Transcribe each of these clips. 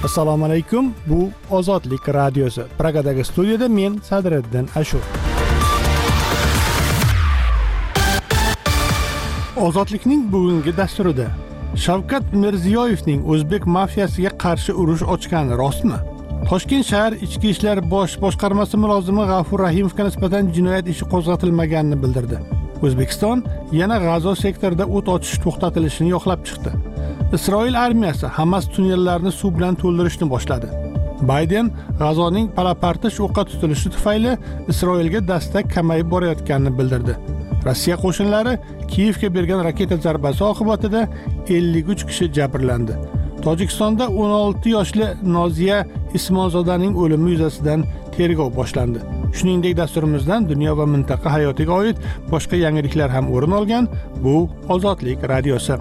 Assalomu alaykum. Bu Ozodlik radiosi. Pragadagi studiyada men Sadriddin Ashur. Ozodlikning bugungi dasturida Shavkat Mirziyoyevning O'zbek mafiyasiga qarshi urush ochgani rostmi? Toshkent shahar Ichki ishlar bosh boshqarmasi mulozimi G'afur Rahimovga nisbatan jinoyat ishi qo'zg'atilmaganini bildirdi. O'zbekiston yana G'azo sektorida o't ochish to'xtatilishini yoqlab chiqdi. Isroil armiyasi Hamas tunnellarini suv bilan to'ldirishni boshladi. Bayden G'azoning palapartish o'qqa tutilishi tufayli Isroilga dastak kamayib borayotganini bildirdi. Rossiya qo'shinlari Kiyevga bergan raketa zarbasi oqibatida 53 kishi jabrlandi. Tojikistonda 16 yoshli Noziya Ismonzodaning o'limi yuzasidan tergov boshlandi. Shuningdek, dasturimizdan dunyo va mintaqa hayotiga oid boshqa yangiliklar ham o'rin olgan. Bu Ozodlik radiosi.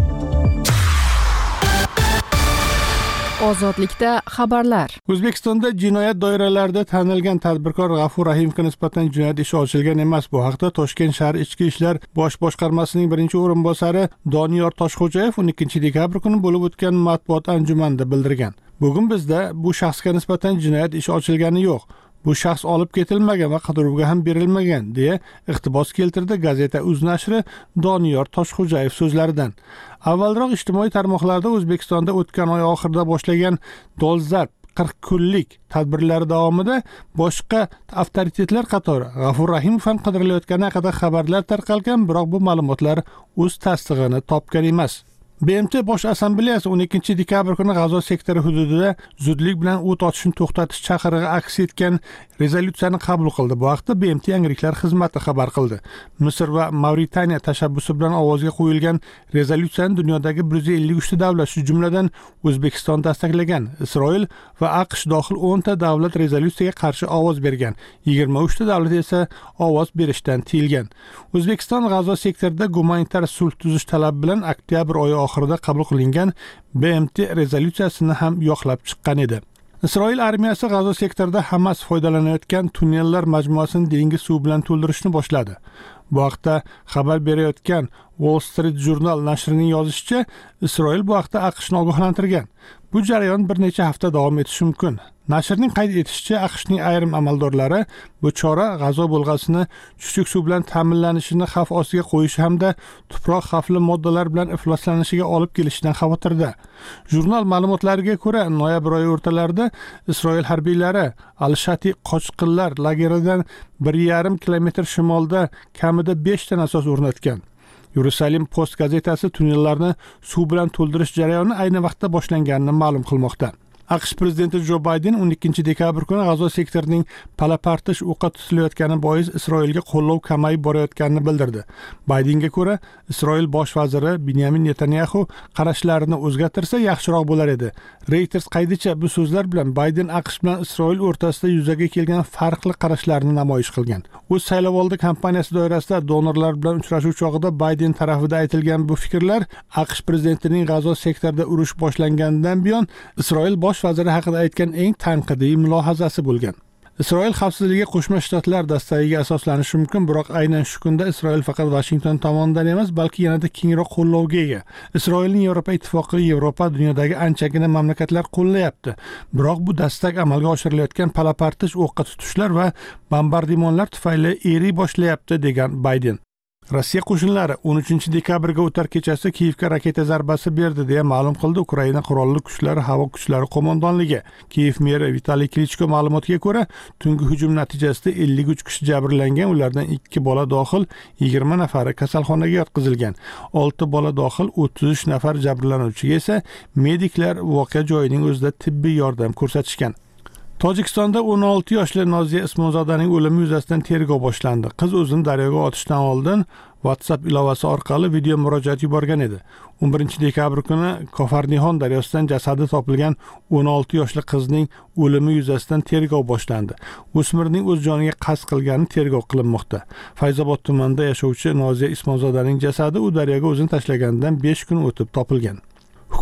Ozodlikda xabarlar. O'zbekistonda jinoyat doiralarida tanilgan tadbirkor G'afur Rahimovga nisbatan jinoyat ishi ochilgan emas. Bu haqda Toshkent shahar Ichki ishlar bosh boshqarmasining birinchi o'rinbosari Doniyor Toshxo'jayev 12 dekabr kuni bo'lib o'tgan matbuot anjumanida bildirgan. Bugun bizda bu shaxsga nisbatan jinoyat ishi ochilgani yo'q. Bu shaxs olib ketilmagan va qidiruvga ham berilmagan deya iqtibos keltirdi gazeta Uz nashri Doniyor Toshxo'jayev so'zlaridan. Avvalroq ijtimoiy tarmoqlarda O'zbekistonda o'tgan oy oxirida boshlangan dolzarb 40 kunlik tadbirlar davomida boshqa avtoritetlar qatori G'afur Rahimov ham qidirilayotgani haqida xabarlar tarqalgan, biroq bu ma'lumotlar o'z tasdig'ini topgan emas. BMT Bosh Assambleyasi 12 dekabr kuni G'azo sektori hududida zudlik bilan o't ochishni to'xtatish chaqirig'i aks etgan rezolyutsiyani qabul qildi. Bu haqda BMT yangiliklar xizmati xabar qildi. Misr va Mavritaniya tashabbusi bilan ovozga qo'yilgan rezolyutsiyani dunyodagi 153 ta davlat, shu jumladan O'zbekiston dastaklagan. Isroil va AQSh dohil 10 ta davlat rezolyutsiyaga qarshi ovoz bergan. 23 ta davlat esa ovoz berishdan tiyilgan. O'zbekiston G'azo sektorida gumanitar sulh tuzish talabi bilan oktyabr oyi oxirida qabul qilingan BMT rezolyutsiyasini ham yoqlab chiqqan edi. Isroil armiyasi G'azo sektorida Hamas foydalanayotgan tunnellar majmuasini dengiz suvi bilan to'ldirishni boshladi. Bu haqda xabar berayotgan Wall Street Journal nashrining yozishicha, Isroil bu haqda AQShni ogohlantirgan. Bu jarayon bir necha hafta davom etishi mumkin. Nashrning qayd etishicha, AQShning ayrim amaldorlari bu chora G'azo bo'lg'asini chuchuk suv bilan ta'minlanishini xavf ostiga qo'yishi hamda tuproq xavfli moddalar bilan ifloslanishiga olib kelishidan xavotirda. Jurnal ma'lumotlariga ko'ra, noyabr oyi o'rtalarida Isroil harbiylari Al-Shati qochqinlar lageridan 1,5 kilometr shimolda kamida 5 ta nasos o'rnatgan. Yerusalim Post gazetasi tunnellarni suv bilan to'ldirish jarayoni ayni vaqtda boshlanganini ma'lum qilmoqda. AQSh prezidenti Jo Bayden 12 dekabr kuni G'azo sektorining palapartish o'qqa tutilayotgani bois Isroilga qo'llov kamayib borayotganini bildirdi. Baydenga ko'ra, Isroil bosh vaziri Benyamin Netanyahu qarashlarini o'zgartirsa yaxshiroq bo'lar edi. Reuters qaydicha bu so'zlar bilan Bayden AQSh bilan Isroil o'rtasida yuzaga kelgan farqli qarashlarni namoyish qilgan. O'z saylovoldi kampaniyasi doirasida donorlar bilan uchrashuv chog'ida Bayden tarafida aytilgan bu fikrlar AQSh prezidentining G'azo sektorida urush boshlanganidan buyon Isroil bosh vaziri haqida aytgan eng tanqidiy mulohazasi bo'lgan. Isroil xavfsizligi Qo'shma Shtatlar dastagiga asoslanishi mumkin, biroq aynan shu kunda Isroil faqat Washington tomonidan emas, balki yanada kengroq qo'llovga ega. Isroilning Yevropa ittifoqi, Yevropa dunyodagi anchagina mamlakatlar qo'llayapti. Biroq bu dastak amalga oshirilayotgan palapartish o'qqa tutishlar va bombardimonlar tufayli eriy boshlayapti, degan Bayden. Rossiya qo'shinlari 13 dekabrga o'tar kechasi Kiyevga raketa zarbasi berdi deya ma'lum qildi Ukraina qurolli kuchlari havo kuchlari qo'mondonligi. Kiyev meri Vitaliy Klichko ma'lumotiga ko'ra, tungi hujum natijasida 53 kishi jabrlangan, ulardan 2 bola dohil 20 nafari kasalxonaga yotqizilgan. 6 bola dohil 33 nafar jabrlanuvchiga esa mediklar voqea joyining o'zida tibbiy yordam ko'rsatishgan. Tojikistonda 16 yoshli Noziya Ismonzodaning o'limi yuzasidan tergov boshlandi. Qiz o'zini daryoga otishdan oldin WhatsApp ilovasi orqali video murojaat yuborgan edi. 11 dekabr kuni Kofarnihon daryosidan jasadi topilgan 16 yoshli qizning o'limi yuzasidan tergov boshlandi. O'smirning o'z joniga qasd qilgani tergov qilinmoqda. Fayzobod tumanida yashovchi Noziya Ismonzodaning jasadi u daryoga o'zini tashlaganidan 5 kun o'tib topilgan.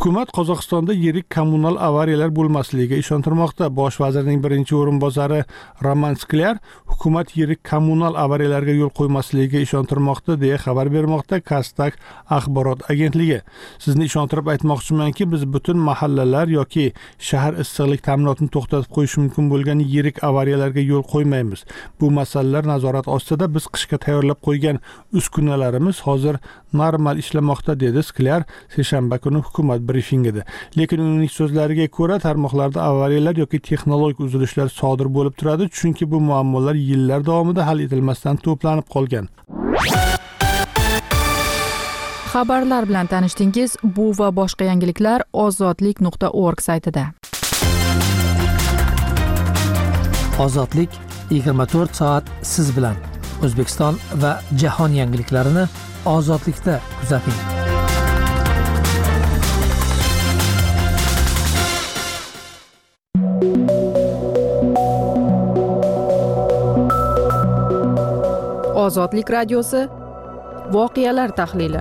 Hukumat Qozog'istonda yirik kommunal avariyalar bo'lmasligiga ishontirmoqda. Bosh vazirning birinchi o'rinbosari Roman Sklyar hukumat yirik kommunal avariyalarga yo'l qo'ymasligiga ishontirmoqda deya xabar bermoqda Kastak axborot agentligi. Sizni ishontirib aytmoqchimanki, biz butun mahallalar yoki shahar issiqlik ta'minotini to'xtatib qo'yish mumkin bo'lgan yirik avariyalarga yo'l qo'ymaymiz. Bu masalalar nazorat ostida, biz qishga tayyorlab qo'ygan uskunalarimiz hozir normal ishlamoqda, dedi Sklyar seshanba kuni hukumat brifingida. Lekin uning so'zlariga ko'ra, tarmoqlarda avariyalar yoki texnologik uzilishlar sodir bo'lib turadi, chunki bu muammolar yillar davomida hal etilmasdan to'planib qolgan. Xabarlar bilan tanishdingiz. Bu va boshqa yangiliklar ozodlik.org saytida. Ozodlik 24 soat siz bilan. O'zbekiston va jahon yangiliklarini Ozodlikda kuzating. Ozodlik radiosi voqealar tahlili.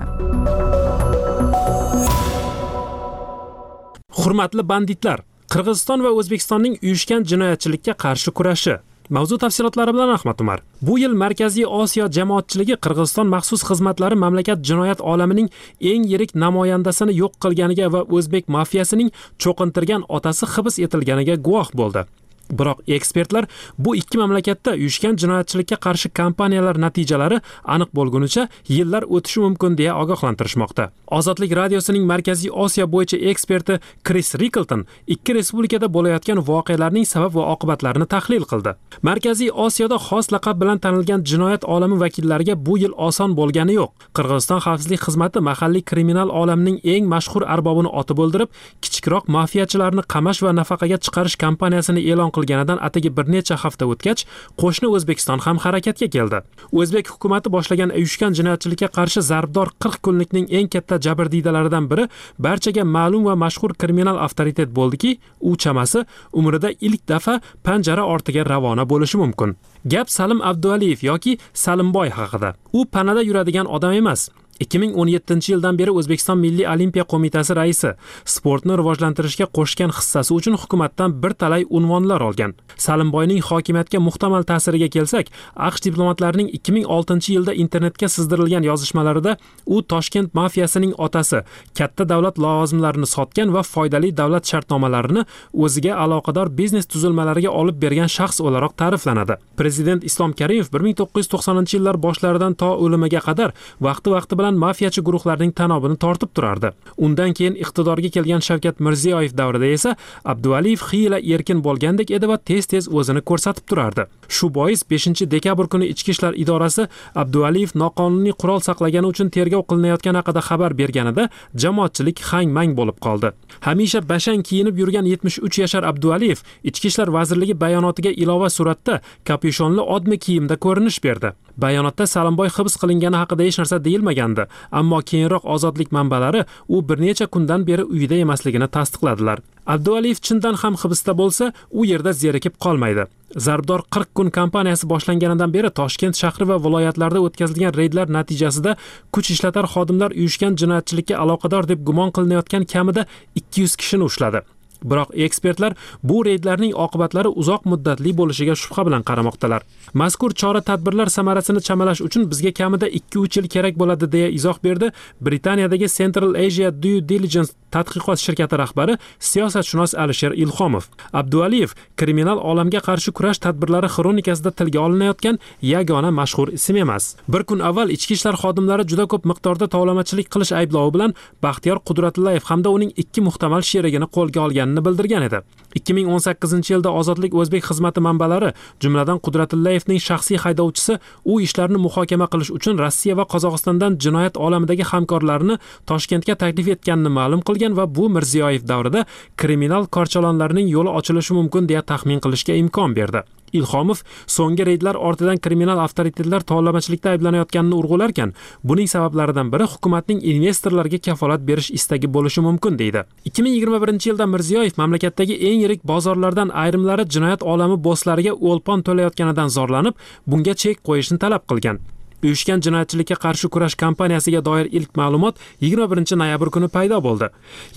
Hurmatli banditlar, Qirg'iziston va O'zbekistonning uyushgan jinoyatchilikka qarshi kurashi. Mavzu tafsilotlari bilan Ahmad Umar. Bu yil Markaziy Osiyo jamoatchiligi Qirg'iziston maxsus xizmatlari mamlakat jinoyat olamining eng yirik namoyandasini yo'q qilganiga va o'zbek mafiyasining cho'qintirgan otasi hibs etilganiga guvoh bo'ldi. Biroq ekspertlar bu ikki mamlakatda uyushgan jinoyatchilikka qarshi kampaniyalar natijalari aniq bo'lgunicha yillar o'tishi mumkin deya ogohlantirishmoqda. Ozodlik radiosining Markaziy Osiyo bo'yicha eksperti Chris Rickleton ikki respublikada bo'layotgan voqealarning sabab va oqibatlarini tahlil qildi. Markaziy Osiyoda xos laqab bilan tanilgan jinoyat olami vakillariga bu yil oson bo'lgani yo'q. Qirg'iziston xavfsizlik xizmati mahalliy kriminal olamining eng mashhur arbobini otib o'ldirib, kichikroq mafiyachilarni qamash va nafaqaga chiqarish kampaniyasini e'lon qilganidan atigi bir necha hafta o'tgach, qo'shni O'zbekiston ham harakatga keldi. O'zbek hukumatı boshlagan uyushgan jinoyatchilikka qarshi zarbdor 40 kunlikning eng katta jabrdiydalaridan biri barchaga ma'lum va mashhur kriminal avtoritet bo'ldiki, u chamasi umrida ilk dafa panjara ortiga ravona bo'lishi mumkin. Gap Salim Abdualiyev yoki Salimboy haqida. U panada yuradigan odam emas. 2017-yildan beri O'zbekiston Milliy Olimpiya qo'mitasi raisi, sportni rivojlantirishga qo'shgan hissasi uchun hukumatdan bir talay unvonlar olgan. Salimboyning hokimiyatga muhtamal ta'siriga kelsak, AQSh diplomatlarining 2006-yilda internetga sizdirilgan yozishmalarida u Toshkent mafiyasining otasi, katta davlat lavozimlarini sotgan va foydali davlat shartnomalarini o'ziga aloqador biznes tuzilmalariga olib bergan shaxs o'laroq ta'riflanadi. Prezident Islom Karimov 1990-yillar boshlaridan to o'limiga qadar vaqti bilan mafiyachi guruhlarning tanobini tortib turardi. Undan keyin iqtidorga kelgan Shavkat Mirziyoyev davrida esa Abdualiyev xiyla erkin bo'lgandek edi va tez-tez o'zini ko'rsatib turardi. Shu bois 5-dekabr kuni Ichki ishlar idorasi Abdualiyev noqonuniy qurol saqlagani uchun tergov qilinayotgani haqida xabar berganida jamoatchilik hang-mang bo'lib qoldi. Hamisha bashang kiyinib yurgan 73 yashar Abdualiyev Ichki ishlar vazirligi bayonotiga ilova suratda kapyushonli odmi kiyimda ko'rinish berdi. Bayonotda Salimboy hibs qilingani haqida hech narsa deyilmagandi, ammo keyinroq Ozodlik manbalari u bir necha kundan beri uyida emasligini tasdiqladilar. Abdualiyev chindan ham hibsda bo'lsa, u yerda zerikib qolmaydi. Zarbdor 40 kun kampaniyasi boshlanganidan beri Toshkent shahri va viloyatlarda o'tkazilgan reydlar natijasida kuch ishlatar xodimlar uyushgan jinoyatchilikka aloqador deb gumon qilinayotgan kamida 200 kishini ushladi. Biroq ekspertlar bu reydlarning oqibatlari uzoq muddatli bo'lishiga shubha bilan qaramoqdalar. Mazkur chora-tadbirlar samarasini chamalash uchun bizga kamida 2-3 yil kerak bo'ladi deya izoh berdi Britaniyadagi Central Asia Due Diligence tadqiqot shirkati rahbari siyosatshunos Alisher Ilhomov. Abdualiyev kriminal olamga qarshi kurash tadbirlari xronikasida tilga olinayotgan yagona mashhur ism emas. Bir kun avval ichki ishlar xodimlari juda ko'p miqdorda tovlamachilik qilish ayblovi bilan Baxtiyor Qudratullayev hamda uning 2 muhtamal sherigini qo'lga olgan bildirgan edi. 2018-yilda Ozodlik o'zbek xizmati manbalari, jumladan Qudratullayevning shaxsiy haydovchisi u ishlarni muhokama qilish uchun Rossiya va Qozog'istondan jinoyat olamidagi hamkorlarini Toshkentga taklif etganini ma'lum qilgan va bu Mirziyoyev davrida kriminal korchalonlarning yo'li ochilishi mumkin deya taxmin qilishga imkon berdi. Ilhomov so'nggi reydlar ortidan kriminal avtoritetlar tovlamachilikda ayblanayotganini urg'ularkan, buning sabablaridan biri hukumatning investorlarga kafolat berish istagi bo'lishi mumkin deydi. 2021-yilda Mirziyoyev mamlakatdagi eng yirik bozorlardan ayrimlari jinoyat olami bosslariga o'lpon to'layotganidan zorlanib, bunga chek qo'yishni talab qilgan. Uyushgan jinoyatchilikka qarshi kurash kampaniyasiga doir ilk ma'lumot 21 noyabr kuni paydo bo'ldi.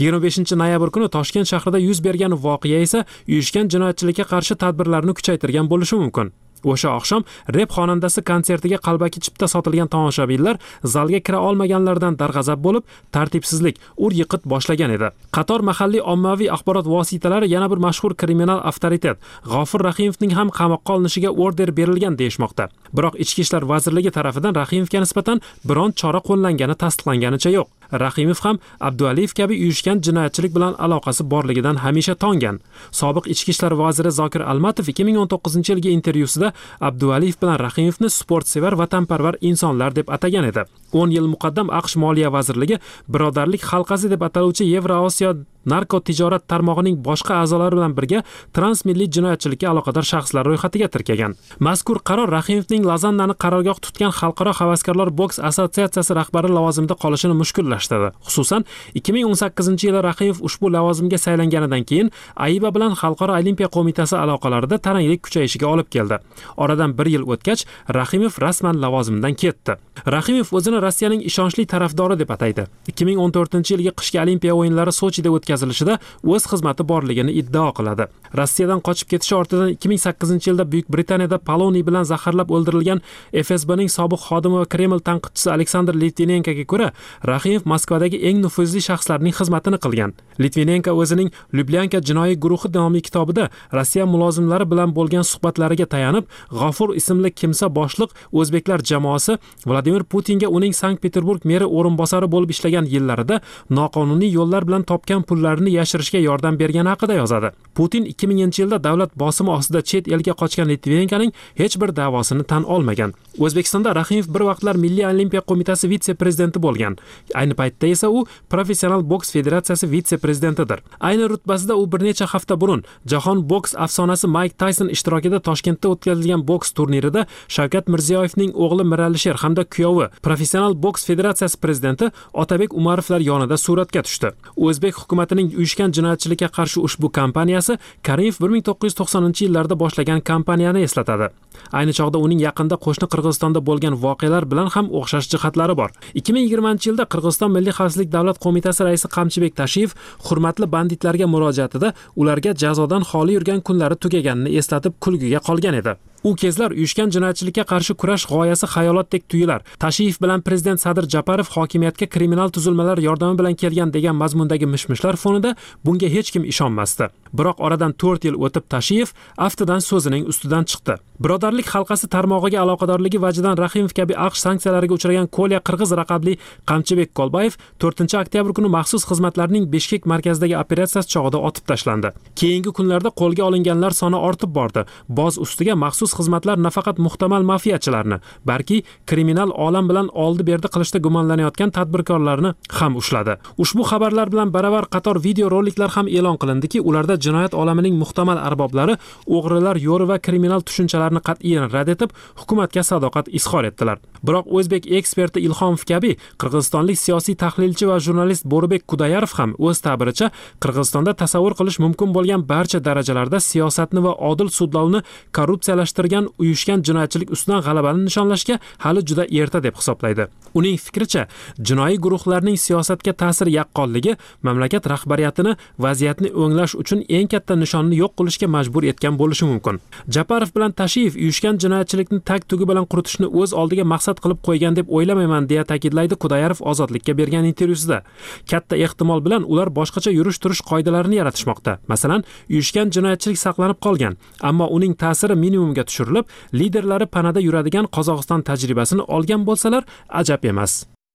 25 noyabr kuni Toshkent shahrida yuz bergan voqea esa uyushgan jinoyatchilikka qarshi tadbirlarni kuchaytirgan bo'lishi mumkin. O'sha oqshom rep xonandasi konsertiga qalbaki chipta sotilgan tomoshabinlar zalga kira olmaganlardan darg'azab bo'lib, tartibsizlik, ur-yiqit boshlagan edi. Qator mahalliy ommaviy axborot vositalari yana bir mashhur kriminal avtoritet G'ofur Rahimovning ham qamoqqa olinishiga order berilgan deyishmoqda. Biroq Ichki ishlar vazirligi tomonidan Rahimovga nisbatan biron chora qo'llangani tasdiqlanganicha yo'q. Rahimov ham Abdualiyev kabi uyushgan jinoyatchilik bilan aloqasi borligidan hamisha tongan. Sobiq Ichki ishlar vaziri Zokir Almatov 2019-yilgi intervyusida Abdualiyev bilan Rahimovni sportsevar, vatanparvar insonlar deb atagan edi. 10 yil muqaddam AQSh Moliya vazirligi Birodarlik halqasi deb ataluvchi Yevroosiyo narkotijorat tarmog'ining boshqa a'zolari bilan birga transmilliy jinoyatchilikka aloqador shaxslar ro'yxatiga tirkagan. Mazkur qaror Rahimovning Lozannani qarorgoh tutgan Xalqaro havaskorlar boks assotsiatsiyasi rahbari lavozimida qolishini mushkullashtirdi. Xususan, 2018-yili Rahimov ushbu lavozimga saylanganidan keyin AIBA bilan Xalqaro olimpiya qo'mitasi aloqalarida taranglik kuchayishiga olib keldi. Oradan 1 yil o'tgach, Rahimov rasman lavozimdan ketdi. Rahimov o'zini Rossiyaning ishonchli tarafdori deb ataydi. 2014-yilgi qishki olimpiya o'yinlari Sochida o'tkazilishida o'z xizmati borligini iddao qiladi. Rossiyadan qochib ketishi ortidan 2008-yilda Buyuk Britaniyada poloniy bilan zaharlab o'ldirilgan FSBning sobiq xodimi va Kreml tanqidchisi Aleksandr Litvinenkoga ko'ra, Rahimov Moskvadagi eng nufuzli shaxslarning xizmatini qilgan. Litvinenko o'zining Lyubyanka jinoiy guruhi nomli kitobida Rossiya mulozimlari bilan bo'lgan suhbatlariga tayanib, G'ofur ismli kimsa boshliq o'zbeklar jamoasi Vladimir Putinga uning Sankt-Peterburg meri o'rinbosari bo'lib ishlagan yillarida noqonuniy yo'llar bilan topgan pullarini yashirishga yordam bergani haqida yozadi. Putin 2000-yilda davlat bosimi ostida chet elga qochgan Litvinenkoning hech bir da'vosini tan olmagan. O'zbekistonda Rahimov bir vaqtlar Milliy olimpiya qo'mitasi vitse-prezidenti bo'lgan. Ayni paytda esa u Professional boks federatsiyasi vitse-prezidentidir. Ayni rutbasida u bir necha hafta burun jahon boks afsonasi Mike Tyson ishtirokida Toshkentda o'tkazilgan boks turnirida Shavkat Mirziyoyevning o'g'li Miralisher hamda kuyovi Professional boks federatsiyasi prezidenti Otabek Umarovlar yonida suratga tushdi. O'zbek hukumatining uyushgan jinoyatchilikka qarshi ushbu kampaniyasi Karimov 1990-yillarda boshlagan kampaniyani eslatadi. Ayni chog'da uning yaqinda qo'shni Qirg'izistonda bo'lgan voqealar bilan ham o'xshash jihatlari bor. 2020-yilda Qirg'iziston Milliy xavfsizlik davlat qo'mitasi raisi Qamchibek Tashiyev hurmatli banditlarga murojaatida ularga jazodan xoli yurgan kunlari tugaganini eslatib kulgiga qolgan edi. U kezlar uyushgan jinoyatchilikka qarshi kurash g'oyasi xayolotdek tuyular. Tashiyev bilan prezident Sadir Japarov hokimiyatga kriminal tuzilmalar yordami bilan kelgan degan mazmundagi mishmishlar fonida bunga hech kim ishonmasdi. Biroq oradan 4 yil o'tib Tashiyev aftidan so'zining ustidan chiqdi. Birodarlik halqasi tarmog'iga aloqadorligi vajidan Rahimov kabi AQSh sanksiyalariga uchragan Kolya Qirg'iz raqamli Qamchibek Kolbayev 4-oktyabr kuni maxsus xizmatlarning Bishkek markazidagi operatsiyasi chog'ida otib tashlandi. Keyingi kunlarda qo'lga olinganlar soni ortib bordi. Boz ustiga maxsus xizmatlar nafaqat muhtamal mafiyachilarni, balki kriminal olam bilan oldi-berdi qilishda gumonlanayotgan tadbirkorlarni ham ushladi. Ushbu xabarlar bilan baravar qator video roliklar ham e'lon qilindiki, ularda jinoyat olamining muhtamal arboblari o'g'rilar yo'ri va kriminal tushunchalarni qat'iyan rad etib, hukumatga sadoqat izhor etdilar. Biroq o'zbek eksperti Ilhomov kabi qirg'izistonlik siyosiy tahlilchi va jurnalist Bo'ribek Kudayarov ham o'z ta'biricha Qirg'izistonda tasavvur qilish mumkin bo'lgan barcha darajalarda siyosatni va odil sudlovni korrupsiyalashtirgan uyushgan jinoyatchilik ustidan g'alabani nishonlashga hali juda erta deb hisoblaydi. Uning fikricha, jinoiy guruhlarning siyosatga ta'siri yaqqolligi mamlakat rahbariyatini vaziyatni o'nglash uchun eng katta nishonni yo'q qilishga majbur etgan bo'lishi mumkin. Japarov bilan Tashiyev uyushgan jinoyatchilikni tag-tugi bilan quritishni o'z oldiga maqsad qilib qo'ygan deb o'ylamayman, deya ta'kidlaydi Kudayarov Ozodlikka bergan intervyusida. Katta ehtimol bilan ular boshqacha yurish-turish qoidalarini yaratishmoqda. Masalan, uyushgan jinoyatchilik saqlanib qolgan, ammo uning ta'siri minimumga tushirilib, liderlari panada yuradigan Qozog'iston tajribasini olgan bo'lsalar, ajab emas.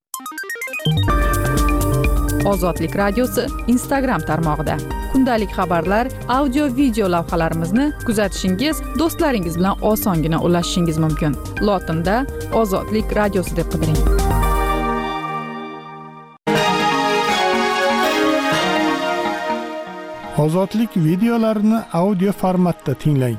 Ozodlik radiosi Instagram tarmog'ida kundalik xabarlar, audio video lavhalarimizni kuzatishingiz, do'stlaringiz bilan osongina ulashishingiz mumkin. Lotinda Ozodlik radiosi deb qidiring. Ozodlik videolarini audio formatda tinglang.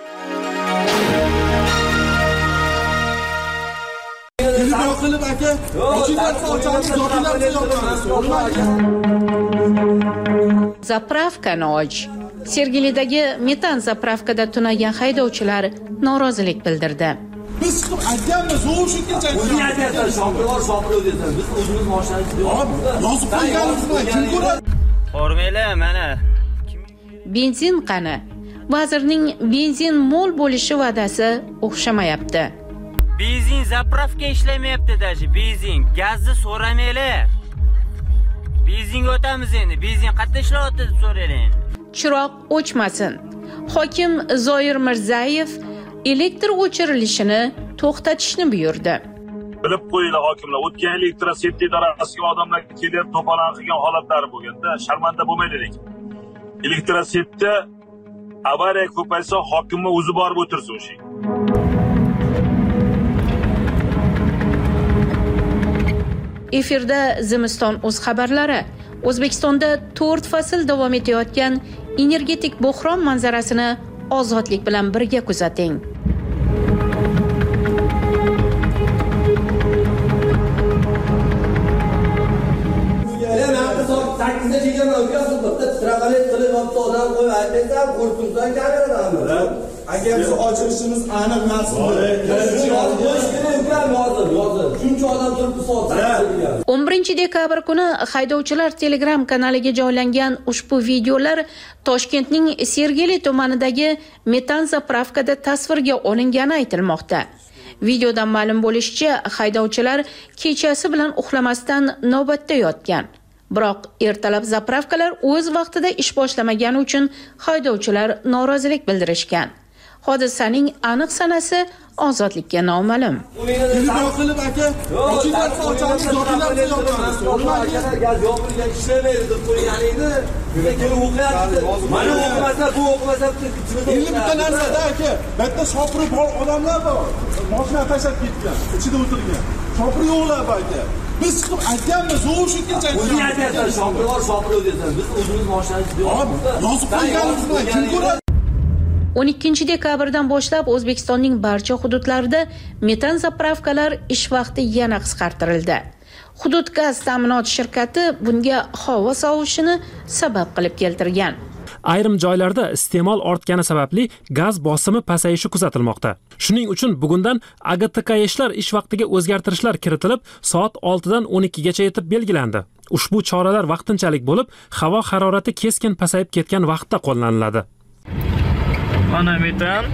Zapravka noj. Sergelidagi metan zapravkada tunagan haydovchilar norozilik bildirdi. Biz chiqib aytganmiz, u shuncha o'zing aytyapsan, shopir deysan. Biz o'zimiz mashinani deyapmiz. yozib qo'yganimizni kim ko'radi? Hormaylar, mana. Benzin qani? Vazirning benzin mo'l bo'lishi va'dasi o'xshamayapti. Benzin zapravka ishlamayapti dashi, benzin, gazni so'ramaylar. Benzin o'tamiz endi, benzin qayerda ishlayapti deb so'raylar. Chiroq o'chmasin. Hokim Zoir Mirzayev elektr o'chirilishini to'xtatishni buyurdi. Bilib qo'yinglar hokimlar, o'tgan elektrosvet idorasiga odamlar kelib to'polon qilgan holatlari bo'lganda sharmanda bo'lmaylik. Elektrosvetda avariya ko'paysa hokimni o'zi borib o'tirsin o'sha. Efirda Zimiston o'z xabarlari. O'zbekistonda 4 fasl davom etayotgan energetik bo'hron manzarasini ozodlik bilan birga kuzating. Agar biz ochilishimiz aniq emas. Shuncha odam turibdi soat. 11 dekabr kuni haydovchilar Telegram kanaliga joylangan ushbu videolar Toshkentning Sergeli tumanidagi metan zapravkada tasvirga olingani aytilmoqda. Videodan ma'lum bo'lishicha, haydovchilar kechasi bilan uxlamasdan navbatda yotgan. Biroq ertalab zapravkalar o'z vaqtida ish boshlamagani uchun haydovchilar norozilik bildirishgan. Hodisaning aniq sanasi ozodlikka noma'lum. Telefon qilib aka, ochinglar sochamiz, yo'qlarni yopamiz. Gaz yo'qligiga ishlamaydi deb qo'yganingni, kelib o'qiyapti. Mana o'qimasa, bu o'qimasa, endi bitta narsada aka, bitta shopiri bor odamlar bor. Mashina tashlab ketgan, ichida o'tirgan. Shopiri yo'qlar aka. Biz chiqib aytganmiz, u shuncha o'zing aytyapsan, shopir deysan. Biz o'zimiz mashinani deyapmiz. yozib qo'yganimizni kim ko'radi? 12 dekabrdan boshlab O'zbekistonning barcha hududlarida metan zapravkalar ish vaqti yana qisqartirildi. Hudud gaz ta'minot shirkati bunga havo sovishini sabab qilib keltirgan. Ayrim joylarda iste'mol ortgani sababli gaz bosimi pasayishi kuzatilmoqda. Shuning uchun bugundan AGTKShlar ish vaqtiga o'zgartirishlar kiritilib, soat 6 dan 12 gacha etib belgilandi. Ushbu choralar vaqtinchalik bo'lib, havo harorati keskin pasayib ketgan vaqtda qo'llaniladi. Mana metan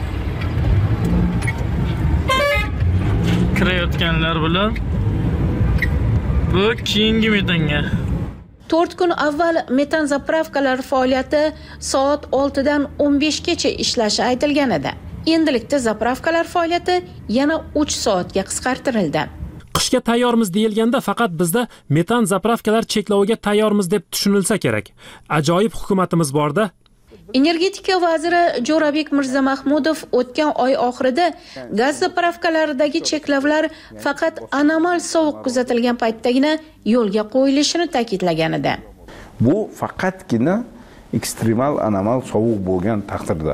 kirayotganlar bilan bu keyingi metanga 4 kun avval metan zapravkalar faoliyati soat 6 dan 15 gacha ishlashi aytilgan edi. Endilikda zapravkalar faoliyati yana 3 soatga qisqartirildi. Qishga tayyormiz deyilganda faqat bizda metan zapravkalar cheklaviga tayyormiz deb tushunilsa kerak. Ajoyib hukumatimiz borda. Energetika vaziri Jo'rabek Mirzamahmudov o'tgan oy oxirida gaz zapravkalaridagi cheklovlar faqat anomal sovuq kuzatilgan paytdagina yo'lga qo'yilishini ta'kidlagan edi. Bu faqatgina ekstremal anomal sovuq bo'lgan taqdirda.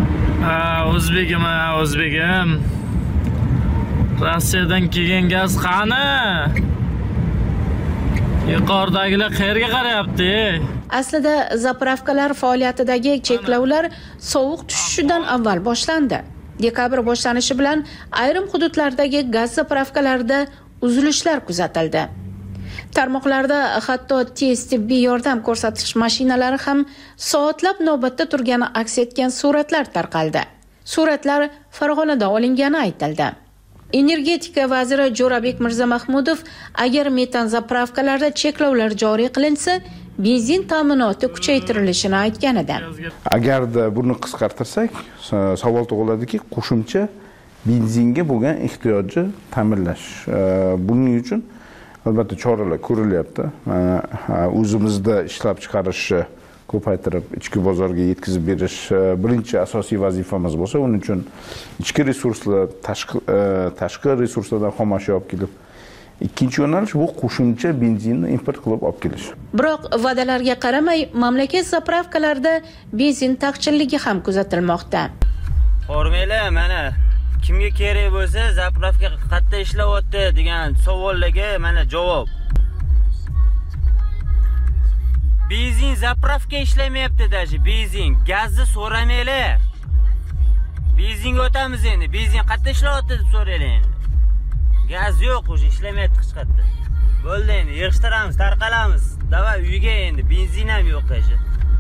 O'zbegim. Rossiyadan kelgan gaz qani? Yuqoridagilar qayerga qarayapti? Aslida zapravkalar faoliyatidagi cheklovlar sovuq tushishidan avval boshlandi. Dekabr boshlanishi bilan ayrim hududlardagi gaz zapravkalarida uzilishlar kuzatildi. Tarmoqlarda hatto tez tibbiy yordam ko'rsatish mashinalari ham soatlab navbatda turgani aks etgan suratlar tarqaldi. Suratlar Farg'onada olingani aytildi. Energetika vaziri Jo'rabek Mirzamahmudov agar metan zapravkalarda cheklovlar joriy qilinsa, benzin ta'minoti kuchaytirilishini aytgan edi. Agarda buni qisqartirsak, savol tug'iladiki, qo'shimcha benzinga bo'lgan ehtiyojni ta'minlash. Buning uchun albatta choralar ko'rilyapti. O'zimizda ishlab chiqarishni ko'paytirib, ichki bozorga yetkazib berish birinchi asosiy vazifamiz bo'lsa, uning uchun ichki resurslar, tashqi resurslardan xom ashyo olib kelib, ikkinchi yo'nalish bu qo'shimcha benzinni import qilib olib kelish. Biroq va'dalarga qaramay, mamlakat zapravkalarida benzin taqchilligi ham kuzatilmoqda. Hormaylar, mana kimga kerak bo'lsa, zapravka qayerda ishlayapti degan savollarga mana javob. Benzin zapravka ishlamayapti dashi, benzin, gazni so'ramaylar. Benzinga o'tamiz endi. Benzin qayerda ishlayapti deb so'raylik endi. Gaz yo'q, o'sha ishlamayapti hech qayerda. Bo'ldi endi, yig'ishtiramiz, tarqalamiz. Davay uyga endi, benzin ham yo'q dashi.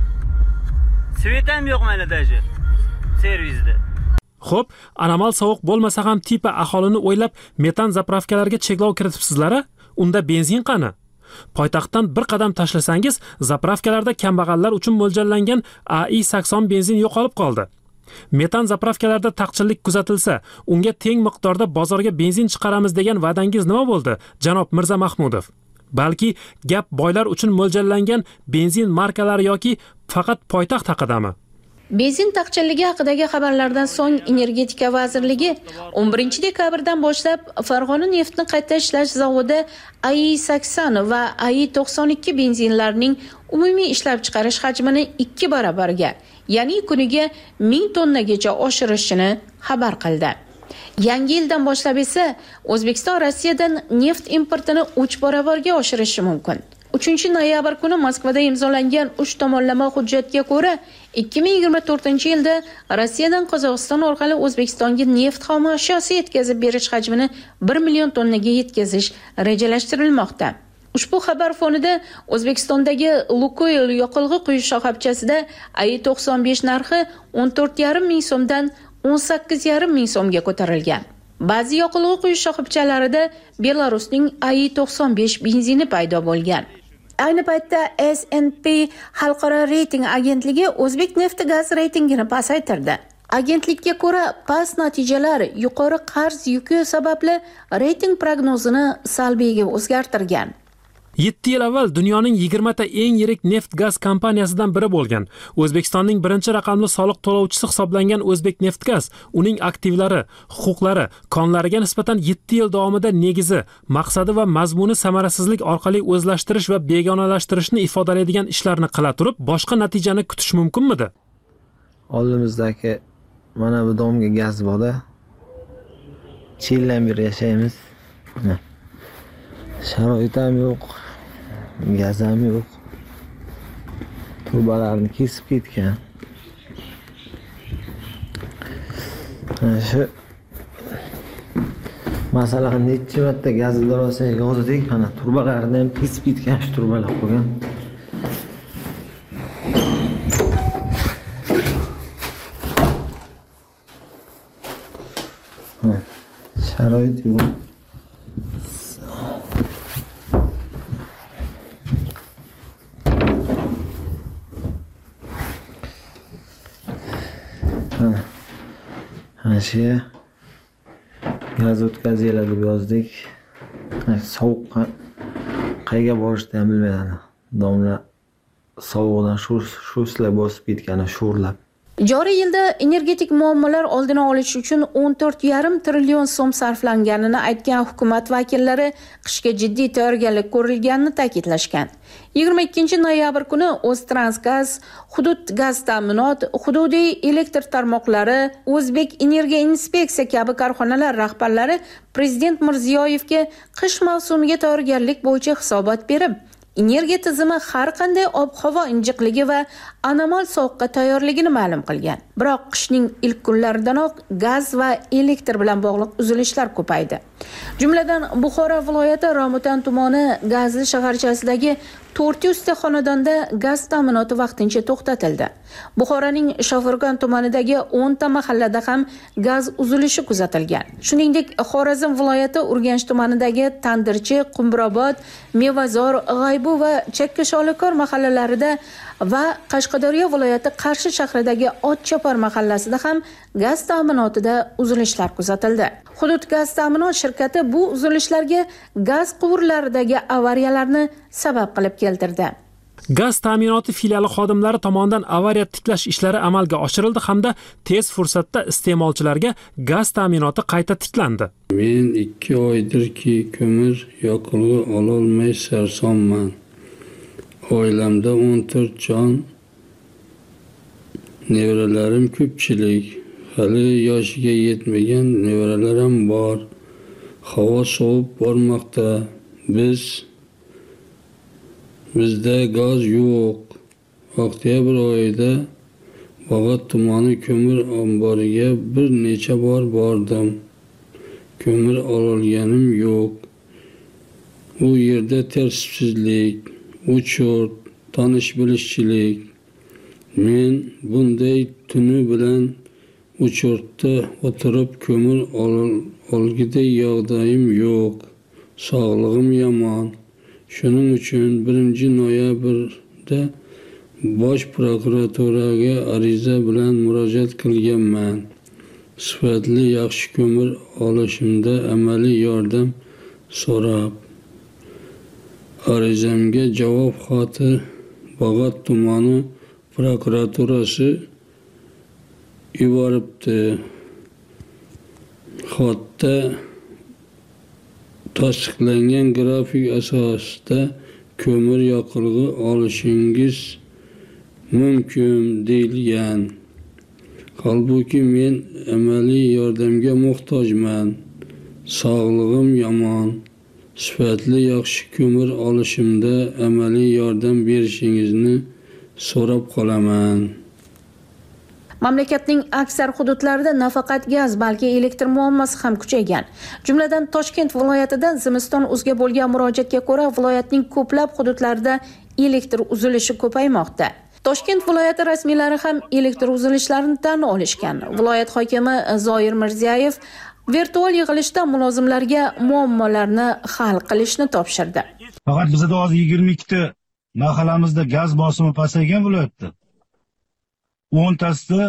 Svet ham yo'q mana dashi. Servisda. Xo'p, anomal sovuq bo'lmasa ham tipa aholini o'ylab metan zapravkalarga cheklov kiritibsizlar-a? Unda benzin qani? Poytaxtdan bir qadam tashlasangiz, zapravkalarda kambag'allar uchun mo'ljallangan AI80 benzin yo'qolib qoldi. Metan zapravkalarda taqchillik kuzatilsa, unga teng miqdorda bozorga benzin chiqaramiz degan va'dangiz nima bo'ldi, janob Mirza Mahmudov? Balki gap boylar uchun mo'ljallangan benzin markalari yoki faqat poytaxt haqidami? Benzin taqchilligi haqidagi xabarlardan so'ng Energetika vazirligi 11 dekabrdan boshlab Farg'ona neftni qayta ishlash zavodi AI80 va AI92 benzinlarining umumiy ishlab chiqarish hajmini 2 barobarga, ya'ni kuniga 1000 tonnagacha oshirishini xabar qildi. Yangi yildan boshlab esa O'zbekiston Rossiyadan neft importini 3 barobarga oshirishi mumkin. 3-noyabr kuni Moskvada imzolangan 3 tomonlama hujjatga ko'ra 2024-yilda Rossiyadan Qozog'iston orqali O'zbekistonga neft xom ashyosi yetkazib berish hajmini 1 million tonnaga yetkazish rejalashtirilmoqda. Ushbu xabar fonida O'zbekistondagi Lukoil yoqilg'i quyish shoxobchasida AI95 narxi 14,5 ming so'mdan 18,5 ming so'mga ko'tarilgan. Ba'zi yoqilg'i quyish shoxobchalarida Belarusning AI95 benzini paydo bo'lgan. Ayni paytda S&P xalqaro reyting agentligi O'zbek nefti gaz reytingini pasaytirdi. Agentlikka ko'ra, past natijalar yuqori qarz yuki sababli reyting prognozini salbiyga o'zgartirgan. 7 yil avval dunyoning 20 ta eng yirik neft-gaz kompaniyasidan biri bo'lgan O'zbekistonning birinchi raqamli soliq to'lovchisi hisoblangan O'zbekneftgaz uning aktivlari, huquqlari, konlariga nisbatan 7 yil davomida negizi, maqsadi va mazmuni samarasizlik orqali o'zlashtirish va begonalashtirishni ifodalaydigan ishlarni qila turib, boshqa natijani kutish mumkinmidi? Oldimizdagi mana bu domga gaz bor-da. Chillan bir yashaymiz. Sharoit ham yo'q, gaz ham yo'q. Trubalarni kesib ketgan. Shu masalan necha marta gaz idorasiga yozdik, mana trubalarni ham kesib ketgan, shu trubalar qo'ygan. Sharoit yo'q. Şey, gaz o'tkazinglar deb yozdik. Sovuq qayga borishni ham bilmaydi. Domla sovuqdan shu sizlar bosib ketgani sho'rlab. Joriy yilda energetik muammolar oldini olish uchun 14,5 trillion so'm sarflanganini aytgan hukumat vakillari qishga jiddiy tayyorgarlik ko'rilganini ta'kidlashgan. 22-noyabr kuni O'ztransgaz, Hudud gaz ta'minot, hududiy elektr tarmoqlari, O'zbek Energiya inspeksiya kabi korxonalar rahbarlari Prezident Mirziyoyevga qish mavsumiga tayyorgarlik bo'yicha hisobot berib, energiya tizimi har qanday ob-havo injiqligi va anomal sovuqqa tayyorligini ma'lum qilgan. Biroq qishning ilk kunlaridanoq gaz va elektr bilan bog'liq uzilishlar ko'paydi. Jumladan, Buxoro viloyati Romutan tumani Gazli shaharchasidagi 400 ta xonadonda gaz ta'minoti vaqtincha to'xtatildi. Buxoroning Shofirgon tumanidagi 10 ta mahallada ham gaz uzilishi kuzatilgan. Shuningdek, Xorazm viloyati Urganch tumanidagi Tandirchi, Qumbrobod, Mevazor, G'aybu va Chakkasholikor mahallalarida va Qashqadaryo viloyati Qarshi shahridagi Otchopar mahallasida ham gaz ta'minotida uzilishlar kuzatildi. Hudud gaz ta'minot shirkati bu uzilishlarga gaz quvurlaridagi avariyalarni sabab qilib keltirdi. Gaz ta'minoti filiali xodimlari tomonidan avariya tiklash ishlari amalga oshirildi hamda tez fursatda iste'molchilarga gaz ta'minoti qayta tiklandi. Men 2 oydirki ko'mir yoqilg'i ololmay sarsonman. Oilamda 14 jon, nevaralarim ko'pchilik, hali yoshiga yetmagan nevaralarim bor. Havo sovib bormoqda. Bizda gaz yo'q. Oktyabr oyida Bag'at tumani ko'mir omboriga bir necha bor bordim. Ko'mir ololganim yo'q. U yerda tersibsizlik, uchurt, tanish-bilishchilik. Men bunday tuni bilan uchurtda o'tirib ko'mir olgiday yog'dayim yo'q. Sog'lig'im yomon. Shuning uchun 1-noyabrda Bosh prokuraturaga ariza bilan murojaat qilganman. Sifatli yaxshi ko'mir olishimda amaliy yordam so'rab. Arizamga javob xati Bag'at tumani prokuraturasi yuboribdi. Xatda tasdiqlangan grafik asosida ko'mir yoqilg'i olishingiz mumkin deyilgan. Holbuki men amaliy yordamga muhtojman. Sog'lig'im yomon. Sifatli yaxshi ko'mir olishimda amaliy yordam berishingizni so'rab qolaman. Mamlakatning aksar hududlarida nafaqat gaz, balki elektr muammosi ham kuchaygan. Jumladan Toshkent viloyatidan zimiston o'ziga bo'lgan murojaatga ko'ra, viloyatning ko'plab hududlarida elektr uzilishi ko'paymoqda. Toshkent viloyati rasmiylari ham elektr uzilishlarini tan olishgan. Viloyat hokimi Zoir Mirziyoyev virtual yig'ilishda mulozimlarga muammolarni hal qilishni topshirdi. Faqat bizda hozir 22 ta mahallamizda gaz bosimi pasaygan viloyatda. 10 tasida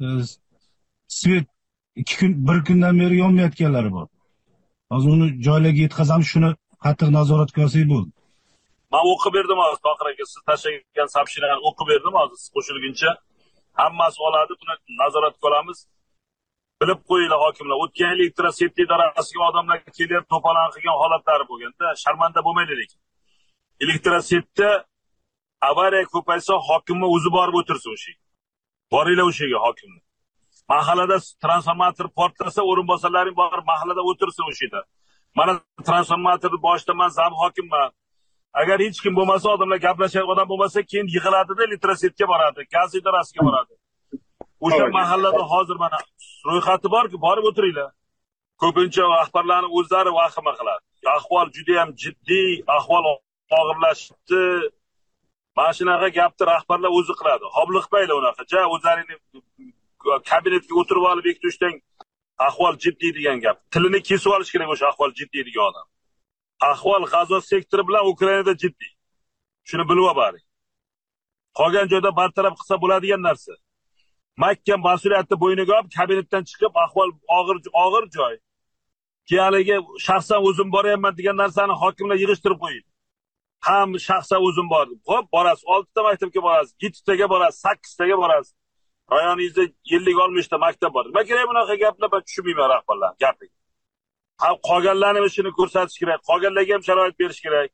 svet 1 kundan beri yonmayotganlari bor. Hozir uni joylarga yetkazamiz, shuni qattiq nazoratga olsak bo'ldi. Men o'qib berdim hozir Tohir aka, siz tashlagan sapshirani o'qib berdim hozir siz qo'shilguncha. Hammasi oladi, buni nazoratga olamiz. Bilib qo'yinglar hokimlar, o'tgan yil elektroseti idorasiga odamlar kelib to'polon qilgan holatlari bo'lganda, sharmanda bo'lmaylik. Elektrosetda avariya ko'paysa, hokimni o'zi borib o'tirsin o'sha. Boringlar o'sha yerga hokimni. Mahallada transformator portlasa, o'rinbosarlaring borib mahallada o'tirsin o'sha yerda. Mana transformatorni boshida men zam hokimman. Agar hech kim bo'lmasa, odamlar gaplashadigan odam bo'lmasa, keyin yig'iladi-da elektrosetga boradi, gaz idorasiga boradi. O'sha mahallada hozir mana ro'yxati borki, borib o'tiringlar. Ko'pincha rahbarlarning o'zlari vahima qiladi. Ahvol juda ham jiddiy, ahvol og'irlashdi. Mana shunaqa gapni rahbarlar o'zi qiladi. Hobliqmaylar unaqa. Ja, o'zlaringni kabinetga o'tirib olib bekitishdan ahvol jiddiy degan gap. Tilini kesib olish kerak o'sha ahvol jiddiy degan odam. Ahvol G'azo sektori bilan Ukrainada jiddiy. Shuni bilib oling. Qolgan joyda bartaraf qilsa bo'ladigan narsa. Mahkam mas'uliyatni bo'yniga olib, kabinetdan chiqib, ahvol og'ir joy. Keyingi shaxsan o'zim boryapman degan narsani hokimlar yig'ishtirib qo'ying. Ham shaxsan o'zim bordim. Xo'p, borasiz, 6 ta maktabga borasiz, 7 taga borasiz, 8 taga borasiz. Rayoningizda 50-60 ta maktab bor. Nima kerak bunaqa gaplar? Men tushunmayman rahbarlar gapiga. Ham qolganlarning ishini ko'rsatish kerak, qolganlarga ham sharoit berish kerak.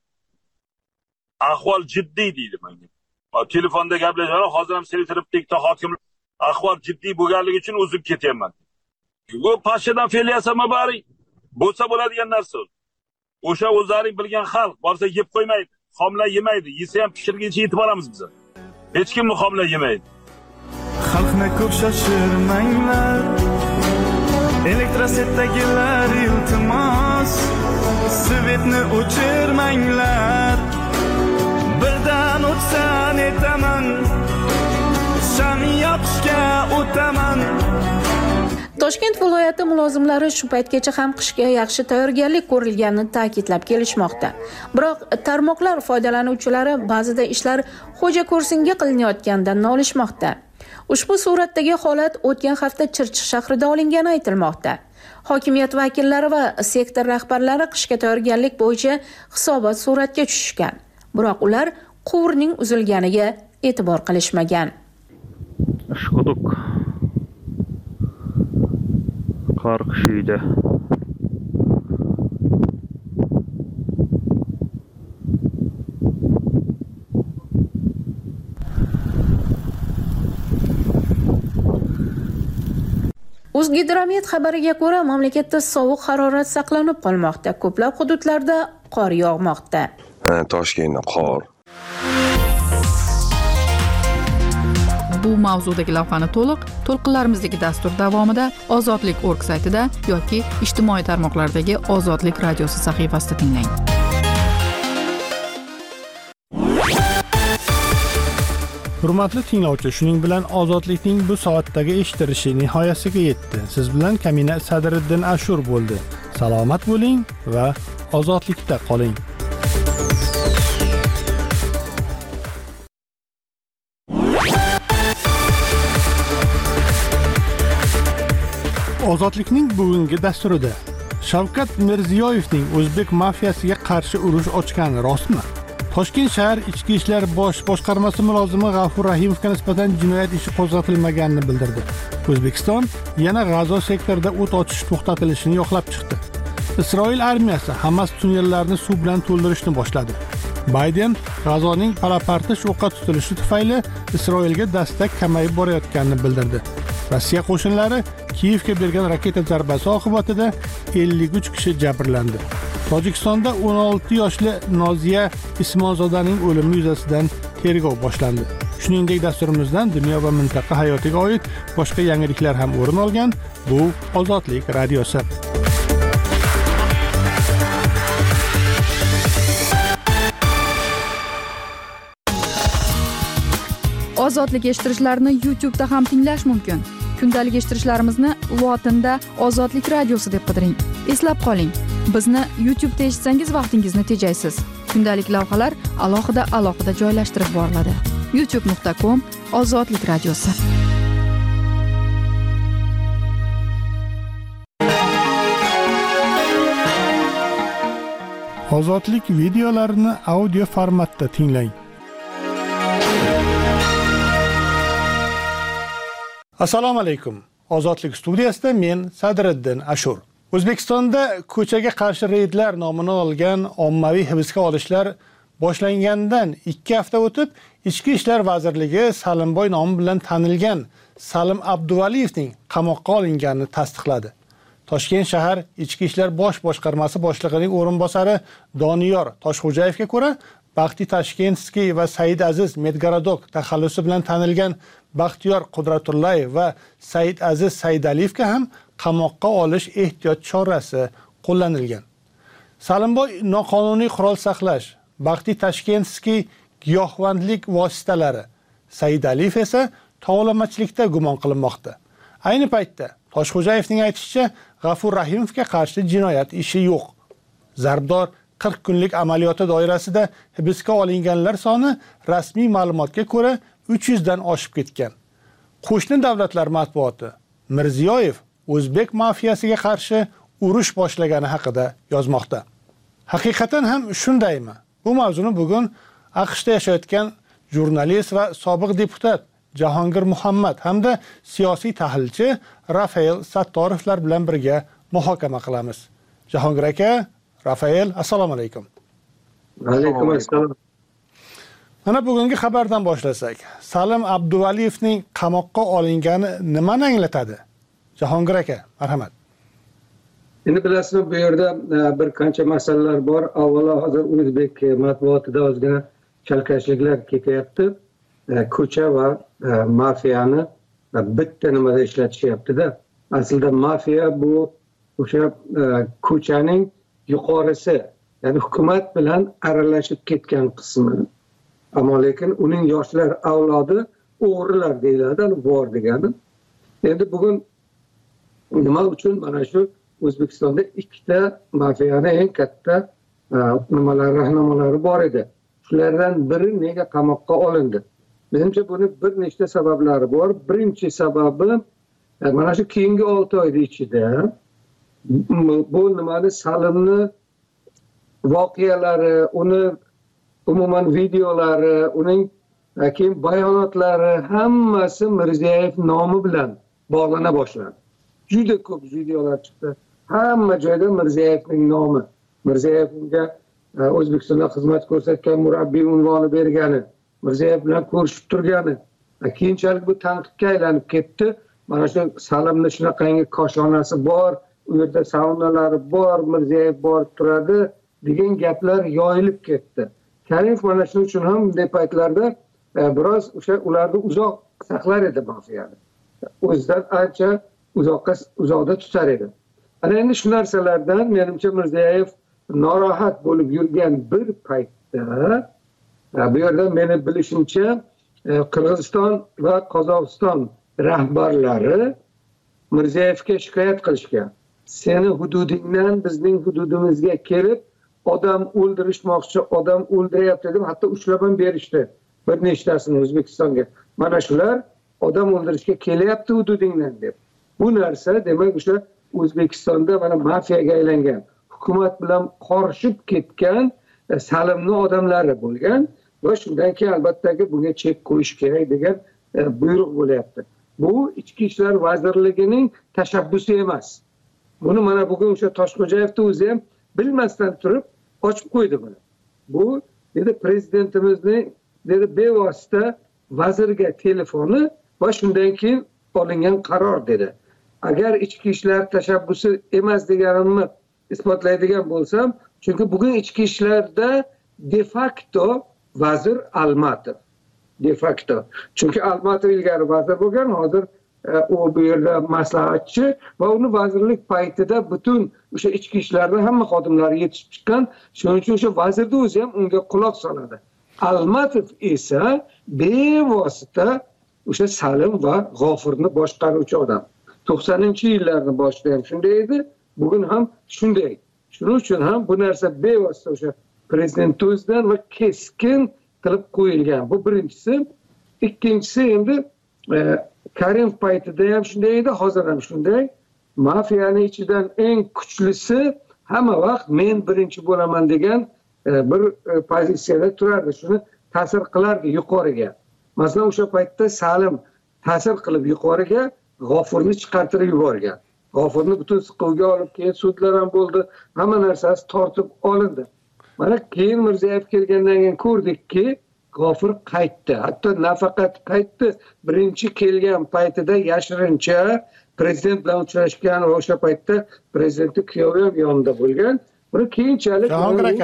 Ahvol jiddiy deydi menga. Telefonda gaplashib, hozir ham selektorlikda hokim ahvol jiddiy bo'lganligi uchun o'zib ketyapman. Bu pashadan fe'l yasama bari bo'lsa bo'ladigan narsa. O'sha o'zlaring bilgan xalq borsa yeb qo'ymaydi, xomla yemaydi, yesa ham pishirguncha yetib olamiz biz. Hech kimni xomla yemaydi. Xalqni ko'p shoshirmanglar. Elektrosetdagilar iltimos, svetni o'chirmanglar. Birdan o'tsan etaman, sham yoqishga o'taman. Toshkent viloyati mulozimlari shu paytgacha ham qishga yaxshi tayyorgarlik ko'rilganini ta'kidlab kelishmoqda. Biroq tarmoqlar foydalanuvchilari ba'zida ishlar xo'ja ko'rsinga qilinayotganidan nolishmoqda. Ushbu suratdagi holat o'tgan hafta Chirchiq shahrida olingani aytilmoqda. Hokimiyat vakillari va sektor rahbarlari qishga tayyorgarlik bo'yicha hisobot suratga tushishgan. Biroq ular quvurning uzilganiga e'tibor qilishmagan. Ishquduk qor qushiydi. O'zgidromet xabariga ko'ra, mamlakatda sovuq harorat saqlanib qolmoqda. Ko'plab hududlarda qor yog'moqda. Toshkentda qor. Bu mavzudagi lavhani to'lqinlarimizdagi dastur davomida Ozodlik.org saytida yoki ijtimoiy tarmoqlardagi Ozodlik radiosi sahifasida tinglang. Hurmatli tinglovchi, shuning bilan Ozodlikning bu soatdagi eshittirishi nihoyasiga yetdi. Siz bilan Kamina Sadriddin Ashur bo'ldi. Salomat bo'ling va ozodlikda qoling. Ozodlikning bugungi dasturida Shavkat Mirziyoyevning o'zbek mafiyasiga qarshi urush ochgani rostmi? Toshkent shahar Ichki ishlar bosh boshqarmasi mulozimi G'afur Rahimovga nisbatan jinoyat ishi qo'zg'atilmaganini bildirdi. O'zbekiston yana G'azo sektorida o't ochish to'xtatilishini yoqlab chiqdi. Isroil armiyasi Hamas tunnellarini suv bilan to'ldirishni boshladi. Bayden G'azoning palapartish o'qqa tutilishi tufayli Isroilga dastak kamayib borayotganini bildirdi. Rossiya qo'shinlari Kiyevga bergan raketa zarbasi oqibatida 53 kishi jabrlandi. Tojikistonda 16 yoshli Noziya Ismonzodaning o'limi yuzasidan tergov boshlandi. Shuningdek, dasturimizdan dunyo va mintaqa hayotiga oid boshqa yangiliklar ham o'rin olgan. Bu Ozodlik radiosi. Ozodlik eshittirishlarni YouTube'da ham tinglash mumkin. Kundalik eshittirishlarimizni lotinda Ozodlik radiosi deb qidiring. Eslab qoling, bizni YouTube'da eshitsangiz vaqtingizni tejaysiz. Kundalik lavhalar alohida joylashtirib boriladi. youtube.com/Ozodlik radiosi. Ozodlik videolarini audio formatda tinglang. Assalomu alaykum. Ozodlik studiyasida men Sadriddin Ashur. O'zbekistonda ko'chaga qarshi reydlar nomini olgan ommaviy hibsga olishlar boshlangandan 2 hafta o'tib, Ichki ishlar vazirligi Salimboy nomi bilan tanilgan Salim Abduvaliyevning qamoqqa olinganini tasdiqladi. Toshkent shahar Ichki ishlar bosh boshqarmasi boshlig'ining o'rinbosari Doniyor Toshxo'jayevga ko'ra, Baxti Tashkentskiy va Said Aziz Medgarodok taxallusi bilan tanilgan Baxtiyor Qudratullayev va Said Aziz Saidaliyevga ham qamoqqa olish ehtiyot chorasi qo'llanilgan. Salimboy noqonuniy qurol saqlash, Baxti Tashkentskiy giyohvandlik vositalari, Saidaliyev esa tovlamachilikda gumon qilinmoqda. Ayni paytda Toshxo'jayevning aytishicha, G'afur Rahimovga qarshi jinoyat ishi yo'q. Zarbdor 40 kunlik amaliyoti doirasida hibsga olinganlar soni rasmiy ma'lumotga ko'ra 300 dan oshib ketgan. Qo'shni davlatlar matbuoti Mirziyoyev o'zbek mafiyasiga qarshi urush boshlagani haqida yozmoqda. Haqiqatan ham shundaymi? Bu mavzuni bugun AQShda yashayotgan jurnalist va sobiq deputat Jahongir Muhammad hamda siyosiy tahlilchi Rafael Sattorovlar bilan birga muhokama qilamiz. Jahongir aka, Rafael, assalomu alaykum. Alaykum assalom. Mana bugungi xabardan boshlasak, Salim Abduvaliyevning qamoqqa olingani nimani anglatadi? Jahongir aka, marhamat. Endi bilasizmi, bu yerda bir qancha masalalar bor. Avvalo hozir o'zbek matbuotida ozgina chalkashliklar ketyapti. Ko'cha va mafiyani bitta nimada ishlatishyapti-da. Aslida mafiya bu o'sha ko'chaning yuqorisi, ya'ni hukumat bilan aralashib ketgan qismi. Ammo lekin uning yoshlar avlodi o'g'rilar deyiladi, bor degani. Endi bugun nima uchun mana shu O'zbekistonda ikkita mafiyani eng katta rahnamalari bor edi. Shulardan biri nega qamoqqa olindi? Menimcha buni bir nechta sabablari bor. Birinchi sababi mana shu keyingi 6 oy ichida bu nimani Salimni voqealari, uni umuman videolari, uning keyin bayonotlari hammasi Mirziyoyev nomi bilan bog'lana boshladi. Juda ko'p videolar chiqdi. Hamma joyda Mirziyoyevning nomi. Mirziyevga O'zbekistonda xizmat ko'rsatgan murabbiy unvoni bergani, Mirziyoyev bilan ko'rishib turgani. Keyinchalik bu tanqidga aylanib ketdi. Mana shu Salimning shunaqangi koshonasi bor, u yerda saunalari bor, Mirziyoyev borib turadi degan gaplar yoyilib ketdi. Karimov mana shuning uchun ham bunday paytlarda biroz o'sha ularni uzoq saqlar edi mafiyani. O'zidan ancha uzoqda tutar edi. Ana endi shu narsalardan menimcha Mirziyoyev norohat bo'lib yurgan bir paytda bu yerda meni bilishimcha Qirg'iziston va Qozog'iston rahbarlari Mirziyoyevga shikoyat qilishgan. Seni hududingdan bizning hududimizga kelib odam o'ldirishmoqchi, odam o'ldiryapti deb hatto ushlab ham berishdi. Bir nechtasini O'zbekistonga. Mana shular odam o'ldirishga kelyapti hududingdan deb. Bu narsa demak o'sha O'zbekistonda mana mafiyaga aylangan, hukumat bilan qorishib ketgan Salimning odamlari bo'lgan va shundan keyin albatta bunga chek qo'yish kerak degan buyruq bo'lyapti. Bu Ichki ishlar vazirligining tashabbusi emas. Buni mana bugun o'sha Toshxo'jayevning o'zi ham bilmasdan turib ochib qo'ydi buni. Bu dedi prezidentimizning dedi bevosita vazirga telefoni va shundan keyin olingan qaror dedi. Agar ichki ishlar tashabbusi emas deganimni isbotlaydigan bo'lsam, chunki bugun ichki ishlarda de facto vazir Almatov. De facto. Chunki Almatov ilgari vazir bo'lgan, hozir u bu yerda maslahatchi va uni vazirlik paytida butun o'sha ichki ishlarning hamma xodimlari yetishib chiqqan. Shuning uchun o'sha vazirni o'zi ham unga quloq soladi. Almatov esa bevosita o'sha Salim va G'ofurni boshqaruvchi odam. 90-yillarning boshida ham shunday edi, bugun ham shunday. Shuning uchun ham bu narsa bevosita o'sha prezident o'zidan va keskin qilib qo'yilgan. Bu birinchisi. Ikkinchisi endi Karimov paytida ham shunday edi, hozir ham shunday. Mafiyaning ichidan eng kuchlisi hamma vaqt men birinchi bo'laman degan bir pozitsiyada turardi. Shuni ta'sir qilardi yuqoriga. Masalan, o'sha paytda Salim ta'sir qilib yuqoriga G'ofurni chiqartirib yuborgan. G'ofurni butun siquvga olib, keyin sudlar ham bo'ldi. Hamma narsasi tortib olindi. Mana keyin Mirziyoyev kelgandan keyin ko'rdikki, G'ofur qaytdi. Hatto nafaqat qaytdi, birinchi kelgan paytida yashirincha prezident bilan uchrashgan va o'sha paytda prezidentning kuyovi ham yonida bo'lgan. Buni keyinchalik Jahongir aka,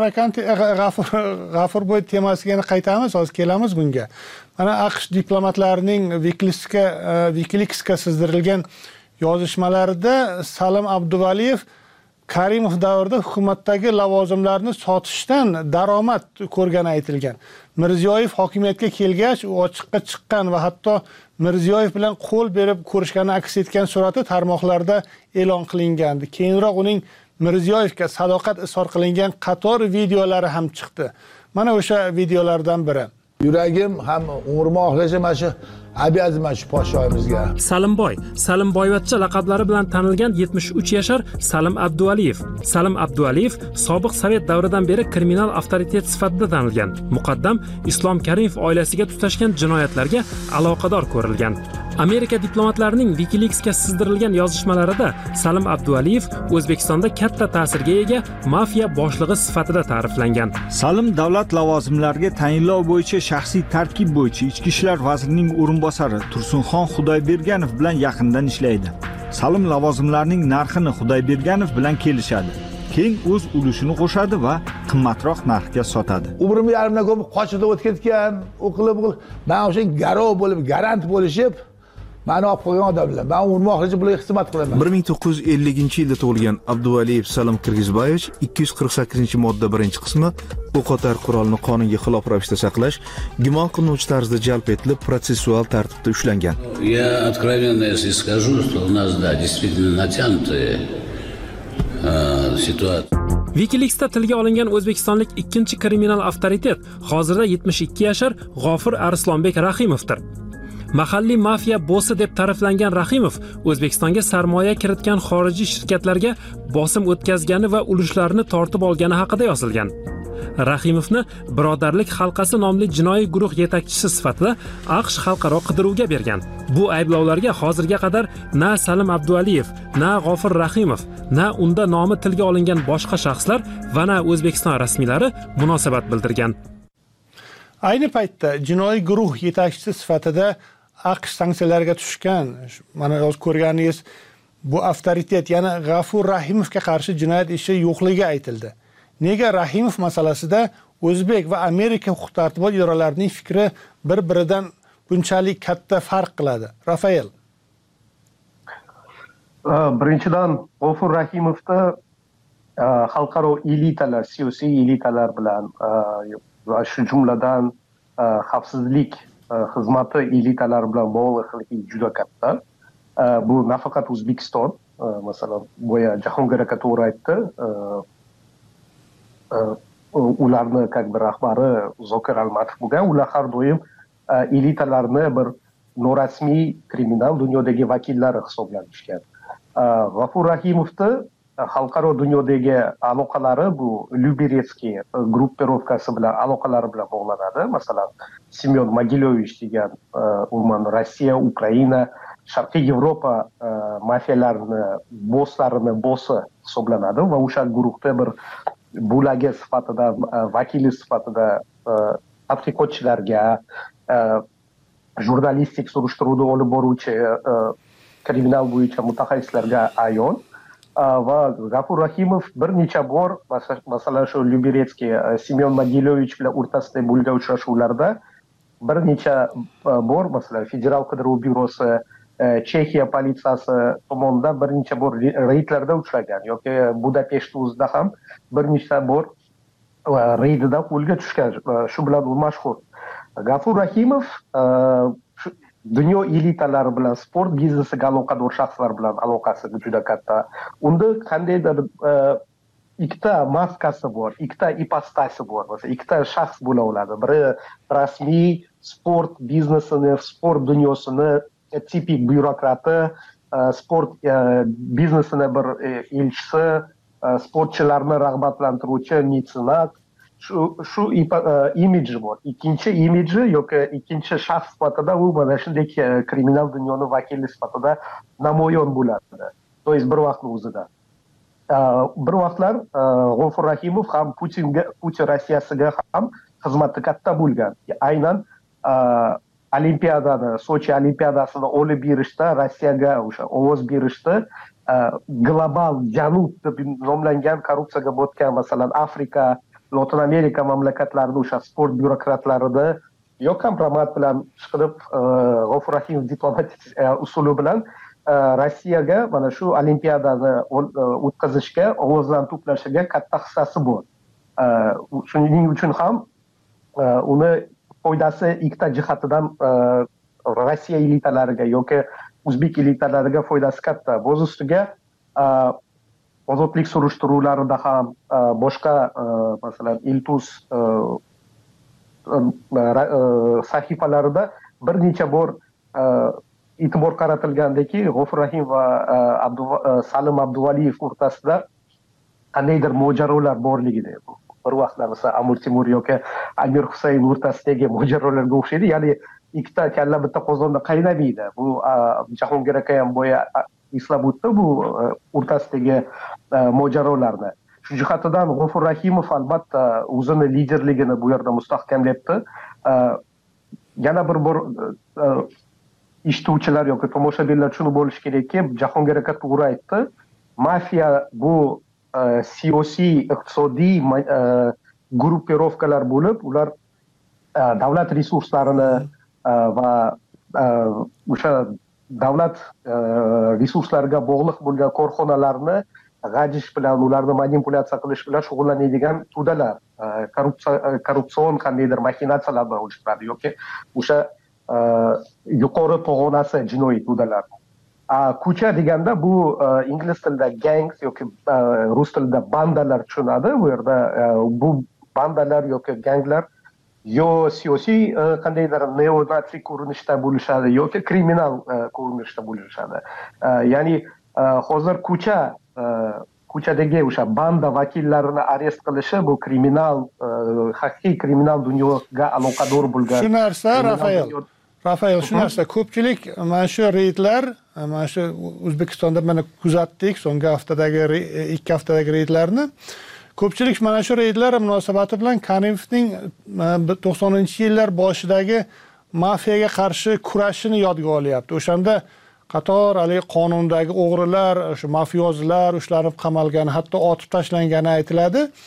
G'afur bo'yi temasiga qaytamiz, hozir kelamiz bunga. Mana AQSh diplomatlarining WikiLeaksga sizdirilgan yozishmalarida Salim Abduvaliyev Karimov davrida hukumatdagi lavozimlarni sotishdan daromad ko'rgani aytilgan. Mirziyoyev hokimiyatga kelgach, u ochiqqa chiqqan va hatto Mirziyoyev bilan qo'l berib ko'rishgani aks etgan surati tarmoqlarda e'lon qilingandi. Keyinroq uning Mirziyoyevga sadoqat izhor qilingan qator videolari ham chiqdi. Mana o'sha videolardan biri. Yuragim ham umrim oxirigacha mana shu abiyazman shu podshoyimizga. Salimboyevcha laqablari bilan tanilgan 73 yashar Salim Abduvaliyev. Salim Abduvaliyev sobiq Sovet davridan beri kriminal avtoritet sifatida tanilgan. Muqaddam Islom Karimov oilasiga tutashgan jinoyatlarga aloqador ko'rilgan. Amerika diplomatlarining WikiLeaksga sizdirilgan yozishmalarida Salim Abduvaliyev O'zbekistonda katta ta'sirga ega mafiya boshlig'i sifatida ta'riflangan. Salim davlat lavozimlariga tayinlov bo'yicha shaxsiy tarkib bo'yicha Ichki ishlar vazirining o'rinbosari Tursunxon Xudoyberganov bilan yaqindan ishlaydi. Salim lavozimlarining narxini Xudoyberganov bilan kelishadi. Keyin o'z ulushini qo'shadi va qimmatroq narxga sotadi. Umrim yarimdan ko'p qochida o'tib ketgan, o'qilib, men o'sha garov bo'lib, garant bo'lishib mani olib qo'ygan odamlar. Men umrim oxirigacha bularga xizmat qilaman. 1950-yilda tug'ilgan Abduvaliyev Salim Qirg'izboyevich 248-modda 1-qismi o'qotar qurolni qonunga xilof ravishda saqlash gumon qilinuvchi tarzda jalb etilib protsessual tartibda ushlangan. Я откровенно если скажу, что у нас да, действительно натянутая ситуация. WikiLeaksda tilga olingan o'zbekistonlik ikkinchi kriminal avtoritet hozirda 72 yashar G'ofur Arslonbek Rahimovdir. Mahalliy mafiya bossi deb ta'riflangan Rahimov O'zbekistonga sarmoya kiritgan xorijiy shirkatlarga bosim o'tkazgani va ulushlarni tortib olgani haqida yozilgan. Rahimovni Birodarlik halqasi nomli jinoiy guruh yetakchisi sifatida AQSh xalqaro qidiruvga bergan. Bu ayblovlarga hozirga qadar na Salim Abduvaliyev, na G'ofur Rahimov, na unda nomi tilga olingan boshqa shaxslar va na O'zbekiston rasmiylari munosabat bildirgan. Ayni paytda jinoiy guruh yetakchisi sifatida AQSh sanksiyalarga tushgan. Mana hozir ko'rganingiz bu avtoritet, ya'ni G'afur Rahimovga qarshi jinoyat ishi yo'qligi aytildi. Nega Rahimov masalasida o'zbek va Amerika huquq-tartibot idoralarining fikri bir-biridan bunchalik katta farq qiladi? Rafael. Birinchidan, G'ofur Rahimovda xalqaro elitalar, siyosiy elitalar bilan va shu jumladan xavfsizlik xizmati elitalari bilan bog'liqligi juda katta. Bu nafaqat O'zbekiston, masalan, boya Jahongir aka to'g'ri aytdi. Ularni rahbari Zokir Almatov bo'lgan, ular har doim elitalarni bir norasmiy kriminal dunyodagi vakillari hisoblanishgan. G'ofur Rahimovda xalqaro dunyodagi aloqalari bu Lyuberetsky gruppirovkasi bilan aloqalari bilan bog'lanadi. Masalan, Semyon Mogilovich degan Rossiya, Ukraina, Sharqiy Yevropa mafiyalarini bossi hisoblanadi va o'sha guruhda bir bo'lagi sifatida, vakili sifatida tadqiqotchilarga, jurnalistik surishtiruvni olib boruvchi kriminal bo'yicha mutaxassislarga ayon. Va G'ofur Rahimov bir necha bor, masalan, shu Lyuberetsky, Semyon Mogilovich bilan o'rtasida bo'lgan uchrashuvlarda bir necha bor, masalan, Federal qidiruv byurosi, Chexiya politsiyasi tomonidan bir necha bor reydlarda uchragan yoki Budapesht o'zida ham bir necha bor reydida qo'lga tushgan. Shu bilan u mashhur. G'ofur Rahimov dunyo elitalari bilan, sport biznesiga aloqador shaxslar bilan aloqasi juda katta. Unda qandaydir ikkita maskasi bor, ikkita ipostasi bor. Masalan, ikkita shaxs bo'la oladi. Biri rasmiy sport biznesini, sport dunyosini tipik byurokrati, sport biznesini bir elchisi, sportchilarni rag'batlantiruvchi metsenat. Shu imidji bor. Ikkinchi imidji yoki ikkinchi shaxs sifatida u mana shunday kriminal dunyoni vakili sifatida namoyon bo'ladi. To есть bir vaqtning o'zida. Bir vaqtlar G'ofur Rahimov ham Putin Rossiyasiga ham xizmati katta bo'lgan. Aynan Olimpiadani, Sochi Olimpiadasini olib berishda, Rossiyaga o'sha ovoz berishda global janub deb nomlangan korrupsiyaga botgan, masalan, Afrika, Latin Amerika mamlakatlarida o'sha sport byurokratlarida yo kompromat bilan chiqib, G'ofur Rahimov diplomatik usuli bilan Rossiyaga mana shu Olimpiadani o'tkazishga, ovozlarni to'plashiga katta hissasi bor. Shuning uchun ham uni foydasi ikkita jihatidan Rossiya elitalariga yoki O'zbek elitalariga foydasi katta. Bo'z ustiga ozodlik surishtiruvlarida ham, boshqa masalan Iltus sahifalarida bir necha bor e'tibor qaratilgandaki, G'ofur Rahimov va Salim Abduvaliyev o'rtasida qandaydir mojarolar borligida. Bir vaqtlar masalan Amir Temur yoki Amir Husayn o'rtasidagi mojarolarga o'xshaydi. Ya'ni ikkita kalla bitta qozonda qaynamaydi. Bu Jahongir aka ham boya eslab o'tdi bu o'rtasidagi mojarolarni. Shu jihatidan G'ofur Rahimov albatta o'zini liderligini bu yerda mustahkamlayapti. Yana bir bor eshituvchilar yoki tomoshabinlar shuni bo'lishi kerakki, Jahongir aka to'g'ri aytdi. Mafiya bu siyosiy, iqtisodiy gruppirovkalar bo'lib, ular davlat resurslarini va o'sha davlat resurslariga bog'liq bo'lgan korxonalarni g'ajish bilan, ularni manipulyatsiya qilish bilan shug'ullanadigan to'dalar, korrupsion qandaydir machinatsiyalar bilan o'chiradi yoki o'sha yuqori pog'onasi jinoiy to'dalar. Ko'cha deganda bu ingliz tilida gangs yoki rus tilida bandalar tushunadi. Bu yerda bu bandalar yoki ganglar yo siyosiy qandaydir neonatsiy ko'rinishda bo'lishadi yoki kriminal ko'rinishda bo'lishadi. Ya'ni hozir ko'chadagi o'sha banda vakillarini arest qilishi bu kriminal, haqiqiy kriminal dunyoga aloqador bo'lgan. Shu narsa Rafael, shu narsa ko'pchilik mana shu reydlar, mana shu O'zbekistonda mana kuzatdik so'nggi haftadagi 2 haftadagi reydlarni. Ko'pchilik mana shu reydlar munosabati bilan Karimovning 90-yillar boshidagi mafiyaga qarshi kurashini yodga olyapti. O'shanda qator qonundagi o'g'rilar, o'sha mafiyozlar ushlanib qamalgani, hatto otib tashlangani aytiladi.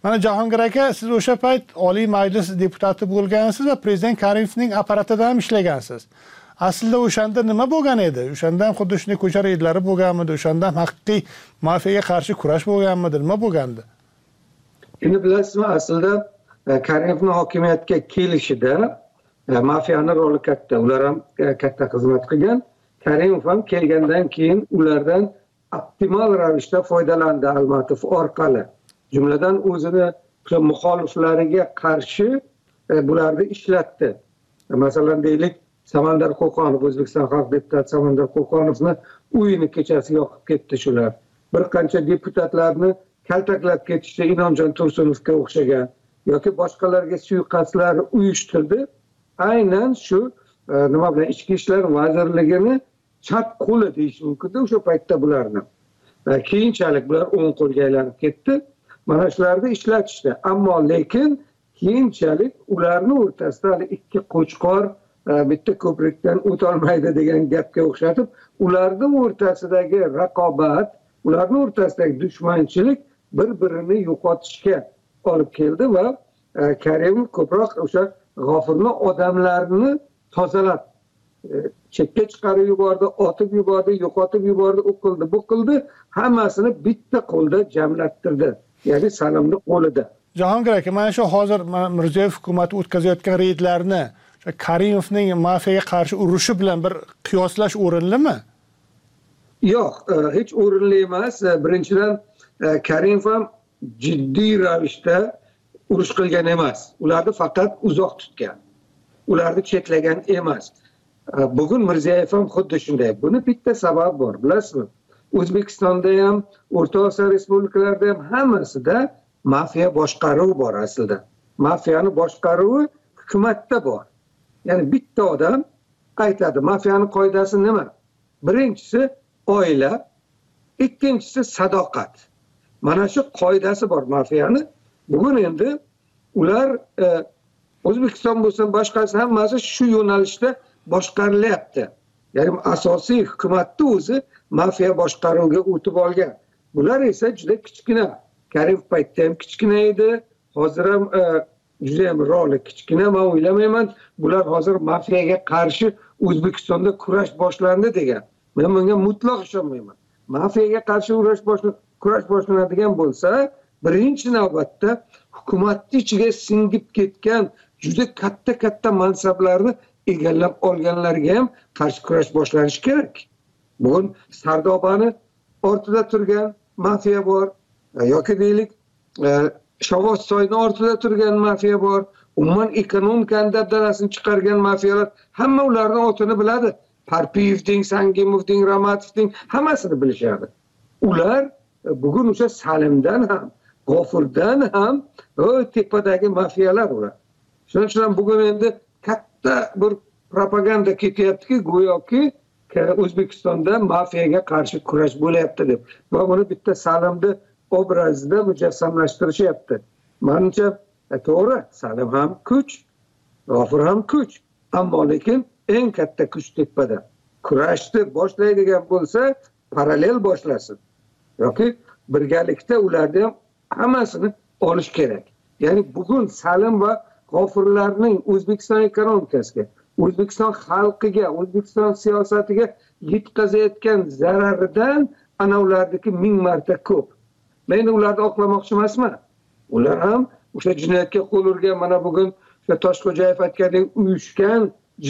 Mana Jahongir aka, siz o'sha payt Oliy Majlis deputati bo'lgansiz va prezident Karimovning apparatida ham ishlagansiz. Aslida o'shanda nima bo'lgan edi? O'shanda ham xuddi shunday ko'cha reydlari bo'lganmidi? O'shanda ham haqiqiy mafiyaga qarshi kurash bo'lganmidi? Nima bo'lgandi? Endi bilasizmi, aslida Karimovning hokimiyatga kelishida mafiyani roli katta. Ular ham katta xizmat qilgan. Karimov ham kelgandan keyin ulardan optimal ravishda foydalandi Almatov orqali. Jumladan o'zini muxoliflariga qarshi bularni ishlatdi. Masalan deylik, Samandar Qo'qonov, O'zbekiston xalq deputati Samandar Qo'qonovni uyini kechasi yoqib ketdi shular. Bir qancha deputatlarni kaltaklab ketishdi Inomjon Tursunovga o'xshagan yoki boshqalarga suiqasdlar uyushtirdi. Aynan shu nima bilan Ichki ishlar vazirligini chap qo'li deyish mumkin o'sha paytda bularni. Keyinchalik bular o'ng qo'lga aylanib ketdi. Mana shularni ishlatishdi. Ammo lekin keyinchalik ularni o'rtasida ikki qo'chqor bitta ko'prikdan o'tolmaydi degan gapga o'xshatib, ularning o'rtasidagi raqobat, ularning o'rtasidagi dushmanchilik bir-birini yo'qotishga olib keldi va Karimov ko'proq o'sha G'ofurni odamlarini tozalab chetga chiqarib yubordi, otib yubordi, yo'qotib yubordi, u qildi, bu qildi, hammasini bitta qo'lda jamlattirdi. Ya'ni Salimning qo'lida. Jahongir aka, mana shu hozir Mirziyoyev hukumati o'tkazayotgan reydlarni Karimovning mafiyaga qarshi urushi bilan bir qiyoslash o'rinlimi? Yo'q, hech o'rinli emas. Birinchidan Karimov ham jiddiy ravishda urush qilgan emas. Ularni faqat uzoq tutgan. Ularni chetlagan emas. Bugun Mirziyoyev ham xuddi shunday. Buni bitta sabab bor, bilasizmi? O'zbekistonda ham, O'rta Osiyo respublikalarida ham hammasida mafiya boshqaruvi bor aslida. Mafiyani boshqaruvi hukumatda bor. Ya'ni bitta odam aytadi, mafiyani qoidasi nima? Birinchisi oila, ikkinchisi sadoqat. Mana shu qoidasi bor mafiyani. Bugun endi ular O'zbekiston bo'lsin, boshqasi hammasi shu yo'nalishda boshqarilyapti. Ya'ni asosiy hukumatning o'zi mafiya boshqaruviga o'tib olgan. Bular esa juda kichkina. Karimov paytda ham kichkina edi, hozir ham juda ham roli kichkina. Men o'ylamayman, bular hozir mafiyaga qarshi O'zbekistonda kurash boshlandi degan. Men bunga mutlaq ishonmayman. Mafiyaga qarshi kurash boshlanadigan bo'lsa, birinchi navbatda hukumatning ichiga singib ketgan juda katta mansablarni egallab olganlarga ham qarshi kurash boshlanishi kerak. Bugun Sardobani ortida turgan mafiya bor, yoki deylik Shovotsoyning ortida turgan mafiya bor, umuman ekonomikani dabdalasini chiqargan mafiyalar, hamma ularning otini biladi. Parpiyevning, Sangimovning, Ramatovning hammasini bilishadi. Ular bugun o'sha Salimdan ham, G'ofurdan ham tepadagi mafiyalar ular. Shuning uchun bugun endi katta bir propaganda ketyaptiki, go'yoki O'zbekistonda mafiyaga qarshi kurash bo'lyapti deb. Va buni bitta Salimni obrazida mujassamlashtirishyapti. Menimcha to'g'ri, Salim ham kuch, G'ofur ham kuch, ammo lekin eng katta kuch tepada. Kurashni boshlaydigan bo'lsa, parallel boshlasin. Yoki birgalikda ularni ham hammasini olish kerak. Ya'ni bugun Salim va G'ofurlarning O'zbekiston ekonomikasiga, O'zbekiston xalqiga, O'zbekiston siyosatiga yetkazayotgan zararidan ana ulardagi 1000 marta ko'p. Men ularni oqlamoqchi emasman. Ular ham o'sha jinoyatga qo'l urgan, mana bugun o'sha Toshxo'jayev aytgandek uyushgan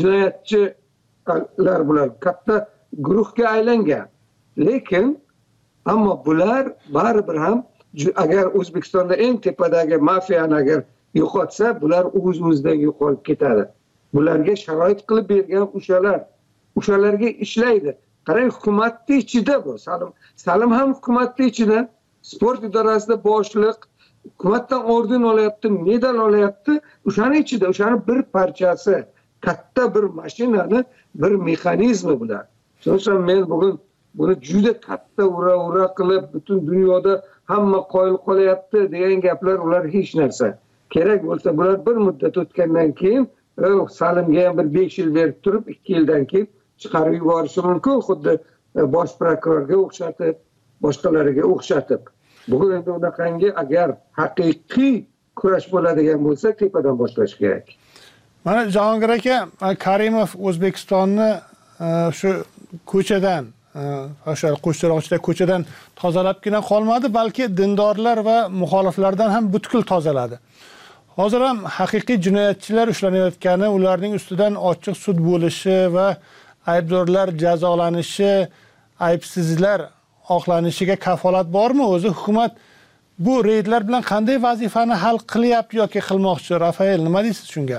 jinoyatchilar bular katta guruhga aylangan. Lekin ammo bular baribir ham agar O'zbekistonda eng tepadagi mafiyani agar yo'qotsa, bular o'z-o'zidan yo'qolib ketadi. Bularga sharoit qilib bergan o'shalarga ishlaydi. Qarang, hukumatning ichida bu. Salim ham hukumatning ichida, sport idorasida boshliq, hukumatdan orden olyapti, medal olyapti. O'shaning ichida, o'shaning bir parchasi, katta bir mashinani, bir mexanizmi bular. Shuning uchun men bugun buni juda katta ura qilib, butun dunyoda hamma qoyil qolyapti degan gaplar ular hech narsa. Kerak bo'lsa bular bir muddat o'tgandan keyin Salimga ham bir 5 yil berib turib, 2 yildan keyin chiqarib yuborishi mumkin, xuddi bosh prokurorga o'xshatib, boshqalariga o'xshatib. bugun endi unaqangi agar haqiqiy kurash bo'ladigan bo'lsa tepadan boshlash kerak. Mana Jahongir aka, Karimov O'zbekistonni shu ko'chadan, o'sha Qo'shchiroqchida ko'chadan tozalabgina qolmadi, balki dindorlar va muxoliflardan ham butkul tozaladi. Hozir ham haqiqiy jinoyatchilar ushlanayotgani, ularning ustidan ochiq sud bo'lishi va aybdorlar jazolanishi, aybsizlar oqlanishiga kafolat bormi? O'zi hukumat bu reydlar bilan qanday vazifani hal qilyapti yoki qilmoqchi? Rafael, nima deysiz shunga?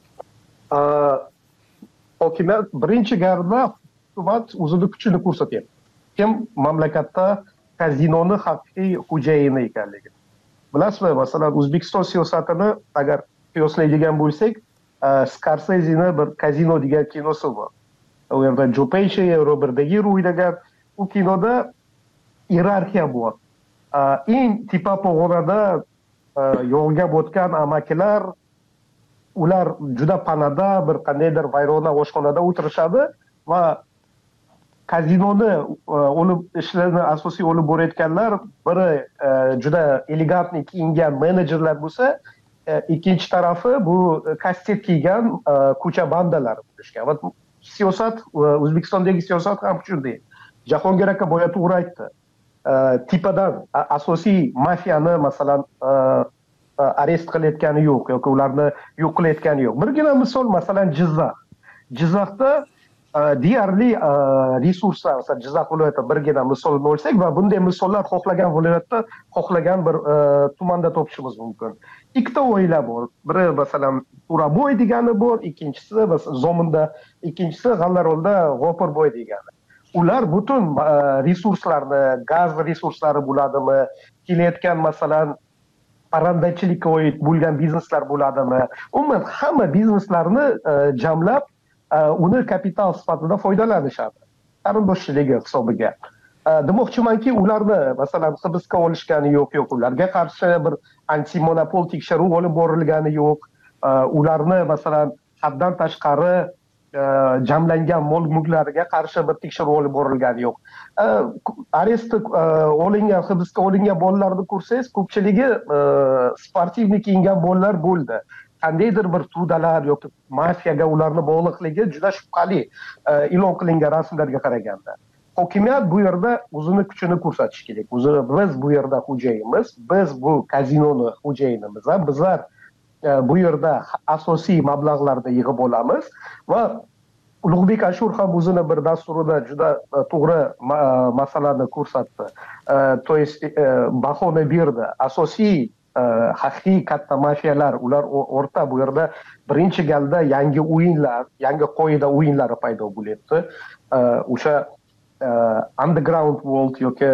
Hokimiyat birinchi galda hukumat o'zini kuchini ko'rsatyapti. Kim mamlakatda kazinoni haqiqiy xo'jayini ekanligi. Bilasizmi, masalan, O'zbekiston siyosatini agar qiyoslaydigan bo'lsak, Scorsese'ni bir Kazino degan kinosi bor. U yerda Joe Pesci, Robert De Niro o'ynagan u kinoda iyerarxiya bor. Eng tepa pog'onada yo'lga botgan amakilar, ular juda panada bir qandaydir vayrona oshxonada o'tirishadi va kazinoni olib ishlarni asosiy olib borayotganlar biri juda elegantni kiyingan menejerlar bo'lsa, ikkinchi tarafi bu kastet kiygan ko'cha bandalar bo'lishgan. Va siyosat, O'zbekistondagi siyosat ham shunday. Jahongir aka boya to'g'ri aytdi. Tepadan asosiy mafiyani masalan arest qilayotgani yo'q yoki ularni yo'q qilayotgani yo'q. Birgina misol masalan Jizzaxda deyarli resurslar, masalan Jizzax viloyatida birgina misolni olsak va bunday misollar xohlagan viloyatda, xohlagan bir tumanda topishimiz mumkin. Ikkita oila bor. Biri masalan Uraboy degani bor, ikkinchisi Zominda, ikkinchisi G'allarolda G'ofurboy degani. Ular butun resurslarni, gaz resurslari bo'ladimi, kelayotgan masalan parrandachilikka oid bo'lgan bizneslar bo'ladimi, umuman hamma bizneslarni jamlab uni kapital sifatida foydalanishadi. Qarindoshchiligi hisobiga. Demoqchimanki, ularni masalan hibsga olishgani yo'q, ularga qarshi bir antimonopol tekshiruv olib borilgani yo'q. Ularni masalan haddan tashqari jamlangan mol-mulklariga qarshi bir tekshiruv olib borilgani yo'q. Arestga olingan, hibsga olingan bolalarni ko'rsangiz, ko'pchiligi sportivni kiyingan bolalar bo'ldi. Qandaydir bir tudalar yoki mafiyaga ularni bog'liqligi juda shubhali e'lon qilingan rasmlarga qaraganda. Hokimiyat bu yerda o'zini kuchini ko'rsatishi kerak. Biz bu yerda xo'jayinmiz, biz bu kazinoni xo'jayinimiz, bizlar bu yerda asosiy mablag'larni yig'ib olamiz va Ulug'bek Ashur ham o'zini bir dasturida juda to'g'ri masalani ko'rsatdi. To есть bahoni berdi. Asosiy haqiqiy katta mafiyalar, ular o'rta bu yerda birinchi galda yangi o'yinlar, yangi qoida o'yinlari paydo bo'lyapti. O'sha underground world yoki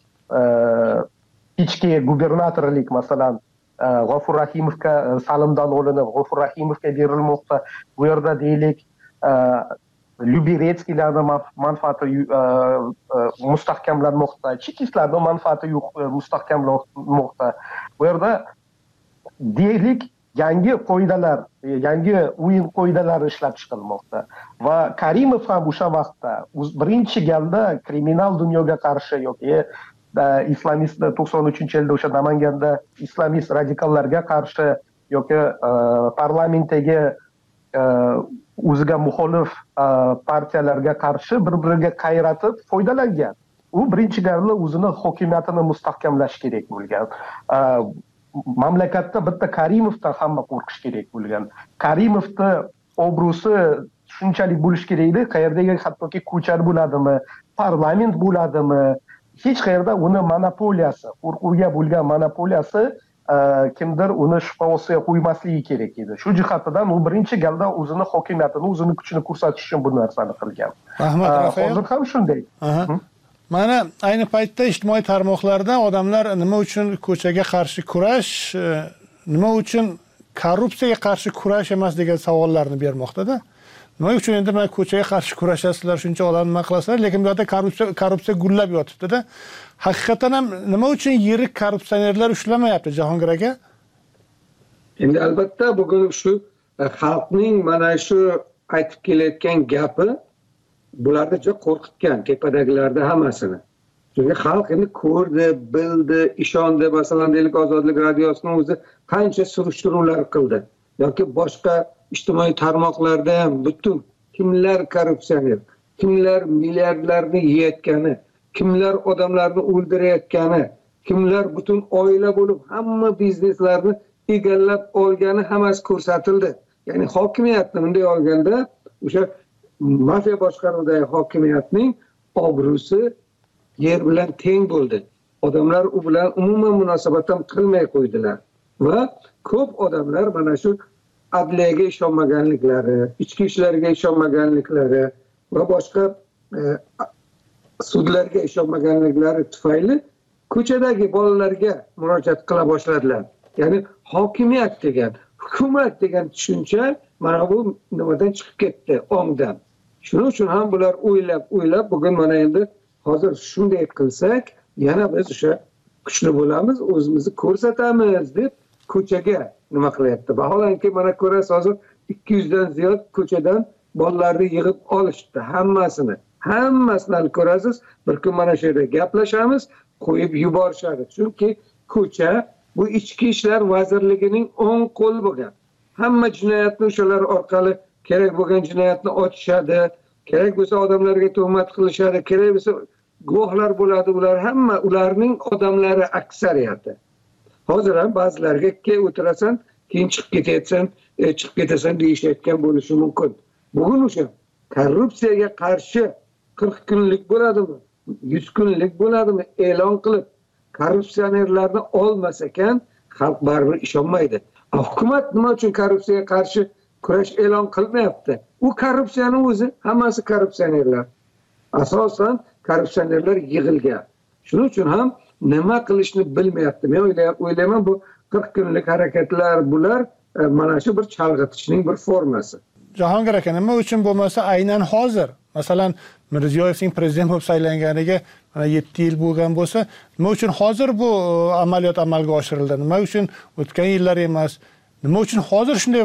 ichki gubernatorlik masalan G'ofur Rahimovga Salimdan olinib G'ofur Rahimovga berilmoqda. Bu yerda deylik Lyuberetskiylarning manfaati mustahkamlanmoqda, chekistlarning manfaati mustahkamlanmoqda. Bu yerda deylik yangi qoidalar, yangi o'yin qoidalari ishlab chiqilmoqda va Karimov ham o'sha vaqtda birinchi galda kriminal dunyoga qarshi yoki islamist 93-yilda o'sha Namanganda islamist radikallarga qarshi yoki parlamentdagi o'ziga muxolif partiyalarga qarshi bir-biriga qayratib foydalangan. U birinchi galda o'zini hokimiyatini mustahkamlash kerak bo'lgan. Mamlakatda bitta Karimovdan hamma qo'rqish kerak bo'lgan. Karimovning obro'si shunchalik bo'lish kerakdi, qayerdagi hattoki ko'char bo'ladimi, parlament bo'ladimi, hech qayerda uni monopoliyasi, qo'rquvga bo'lgan monopoliyasi kimdir uni shubha ostiga qo'ymasligi kerak edi. Shu jihatdan u birinchi galda o'zini hokimiyatini, o'zini kuchini ko'rsatish uchun bu narsani qilgan. Rahmat, Rafael. Hozir ham shunday. Mana ayni paytda ijtimoiy tarmoqlarda odamlar nima uchun ko'chaga qarshi kurash, nima uchun korrupsiyaga qarshi kurash emas degan savollarni bermoqda-da. Nima uchun endi mana ko'chaga qarshi kurashasizlar, shuncha odamni nima qilasizlar, lekin bu yerda korrupsiya gullab yotibdi-da. Haqiqatan ham nima uchun yirik korrupsionerlar ushlamayapti, Jahongir aka? Endi albatta bugun shu xalqning mana shu aytib kelayotgan gapi bularni juda qo'rqitgan, tepadagilarda hammasini. Chunki xalq endi ko'rdi, bildi, ishondi. Masalan, deylik Ozodlik radiosining o'zi qancha surishtiruvlar qildi. Yoki boshqa ijtimoiy tarmoqlarda ham butun kimlar korrupsioner, kimlar milliardlarni yeyotgani, kimlar odamlarni o'ldirayotgani, kimlar butun oila bo'lib hamma bizneslarni egallab olgani hammasi ko'rsatildi. Ya'ni hokimiyatni bunday olganda o'sha mafiya boshqaruvidagi hokimiyatning obro'si yer bilan teng bo'ldi. Odamlar u bilan umuman munosabat ham qilmay qo'ydilar va ko'p odamlar mana shu adliyaga ishonmaganliklari, ichki ishlarga ishonmaganliklari va boshqa sudlarga ishonmaganliklari tufayli ko'chadagi bolalarga murojaat qila boshladilar. Ya'ni hokimiyat degan, hukumat degan tushuncha mana bu nimadan chiqib ketdi, ongdan. Shuning uchun ham bular o'ylab bugun mana endi hozir shunday qilsak, yana biz o'sha kuchli bo'lamiz, o'zimizni ko'rsatamiz deb ko'chaga nima qilyapti. Vaholanki mana ko'rasiz, hozir 200 dan ziyod ko'chadan bolalarni yig'ib olishdi, hammasini ko'rasiz. Bir kun mana shu yerda gaplashamiz, qo'yib yuborishadi. Chunki ko'cha bu ichki ishlar vazirligining o'ng qo'li bo'lgan. Hamma jinoyatni o'shalar orqali kerak bo'lgan jinoyatni ochishadi, kerak bo'lsa odamlarga tuhmat qilishadi, kerak bo'lsa guvohlar bo'ladi, ular hamma ularning odamlari aksariyati. Hozir ham ba'zilarga o'tirasan, keyin chiqib ketasan deyishayotgan bo'lishi mumkin. Bugun o'sha korrupsiyaga qarshi 40 kunlik bo'ladimi, 100 kunlik bo'ladimi e'lon qilib, korrupsionerlarni olmas ekan, xalq baribir ishonmaydi. Hukumat nima uchun korrupsiyaga qarshi kurash e'lon qilmayapti? U korrupsiyaning o'zi, hammasi korrupsionerlar. Asosan korrupsionerlar yig'ilgan. Shuning uchun ham nima qilishni bilmayapti. Men o'ylayman bu 40 kunlik harakatlar bular mana shu bir chalg'itishning bir formasi. Jahongir aka, nima uchun bo'lmasa aynan hozir, masalan, Mirziyoyevning prezident bo'lib saylanganiga 7 yil bo'lgan bo'lsa, nima uchun hozir bu amaliyot amalga oshirildi? Nima uchun o'tgan yillar emas? Nima uchun hozir shunday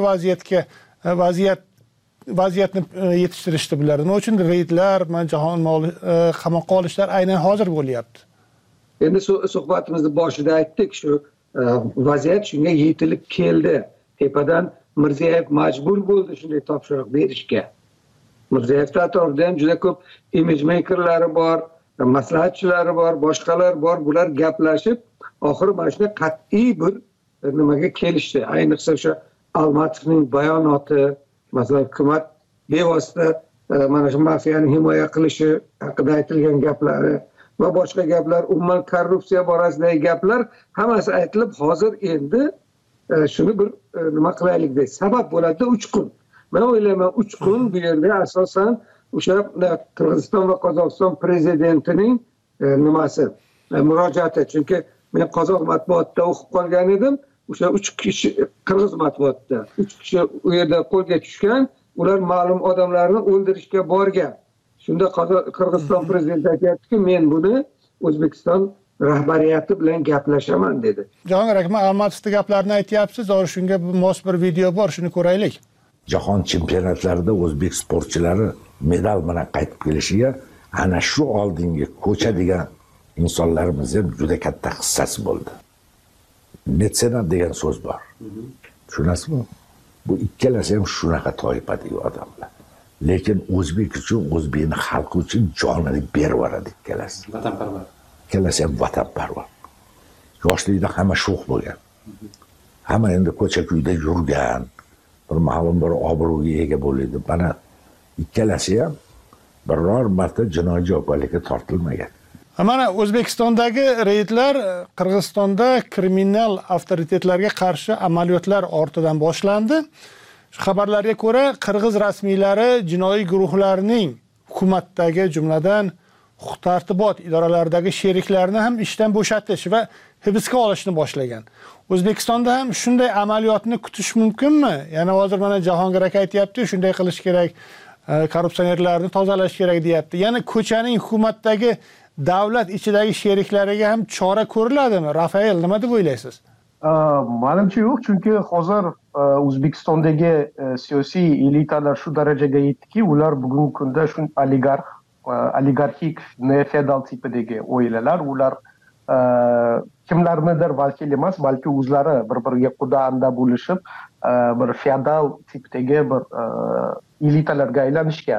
vaziyatni yetishtirishdi bular? Nima uchun reydlar, jahon qamoqqa olishlar aynan hozir bo'lyapti? Endi suhbatimizni boshida aytdik, shu vaziyat shunga yetilib keldi. Tepadan Mirziyoyev majbur bo'ldi shunday topshiriq berishga. Mirziyoyev atrofida ham juda ko'p image makerlari bor, maslahatchilari bor, boshqalar bor. Bular gaplashib, oxiri mana shunday qat'iy bir nimaga kelishdi. Ayniqsa o'sha Almatovning bayonoti, masalan, hukumat bevosita mana shu mafiyani himoya qilishi haqida aytilgan gaplari va boshqa gaplar, umuman korrupsiya borasidagi gaplar hammasi aytilib, hozir endi shuni bir nima qilaylik deb sabab bo'ladi 3 kun. Men o'ylayman 3 kun bu yerda asosan o'sha Qirg'iziston va Qozog'iston prezidentining nimasi, murojaati. Chunki men qozoq matbuotida o'qib qolgan edim. O'sha 3 kishi Qirg'iz matbuotida 3 kishi u yerda qo'lga tushgan, ular ma'lum odamlarni o'ldirishga borgan. Shunda Qirg'iziston prezidenti aytayapti-ki, men buni O'zbekiston rahbariyati bilan gaplashaman dedi. Jahongir aka, Almatovda gaplarni aytyapsiz, hozir shunga mos bir video bor, shuni ko'raylik. Jahon chempionatlarida o'zbek sportchilari medal bilan qaytib kelishiga ana shu oldingi ko'cha degan insonlarimizning juda katta hissasi bo'ldi. Metsenat degan so'z bor. Tushunasizmi? Bu ikkalasi ham shunaqa toifadagi odamlar. Lekin o'zbek uchun, o'zbekning xalqi uchun jonini berib yuboradi ikkalasi. Vatanparvar. Ikkalasi ham vatanparvar. Yoshlikda hamma sho'x bo'lgan. Hamma endi ko'cha-kuyda yurgan, bir ma'lum bir obro'ga ega bo'ladi. Mana ikkalasi ham biror marta jinoiy javobgarlikka tortilmagan. Mana O'zbekistondagi reydlar Qirg'izistonda kriminal avtoritetlarga qarshi amaliyotlar ortidan boshlandi. Xabarlarga ko'ra, Qirg'iz rasmiylari jinoiy guruhlarning hukumatdagi, jumladan huquq-tartibot idoralaridagi sheriklarini ham ishdan bo'shatish va hibsga olishni boshlagan. O'zbekistonda ham shunday amaliyotni kutish mumkinmi? Ya'ni hozir mana Jahongir aka aytayapti, shunday qilish kerak, korrupsionerlarni tozalash kerak deyapti. Ya'ni ko'chaning hukumatdagi davlat ichidagi sheriklariga ham chora ko'riladimi? Rafael, nima deb o'ylaysiz? Menimcha yo'q, chunki hozir O'zbekistondagi siyosiy elitalar shu darajaga yetdiki, ular bugungi kunda shu oligarx oligarxik neofeodal tipidagi oilalar, ular kimlarnidir vakil emas, balki o'zlari bir-biriga quda anda bo'lishib, bir feodal tipdagi bir elitalarga aylanishgan.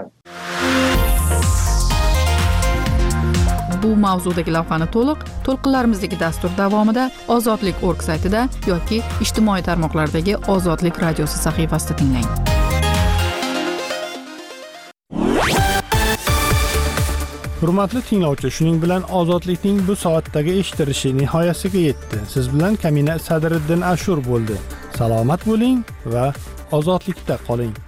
Bu mavzudagi lavhani to'lqinlarimizdagi dastur davomida Ozodlik.org saytida yoki ijtimoiy tarmoqlardagi Ozodlik radiosi sahifasida tinglang. Hurmatli tinglovchi, shuning bilan Ozodlikning bu soatdagi eshitilishi nihoyasiga yetdi. Siz bilan Kamina Sadriddin Ashur bo'ldi. Salomat bo'ling va ozodlikda qoling.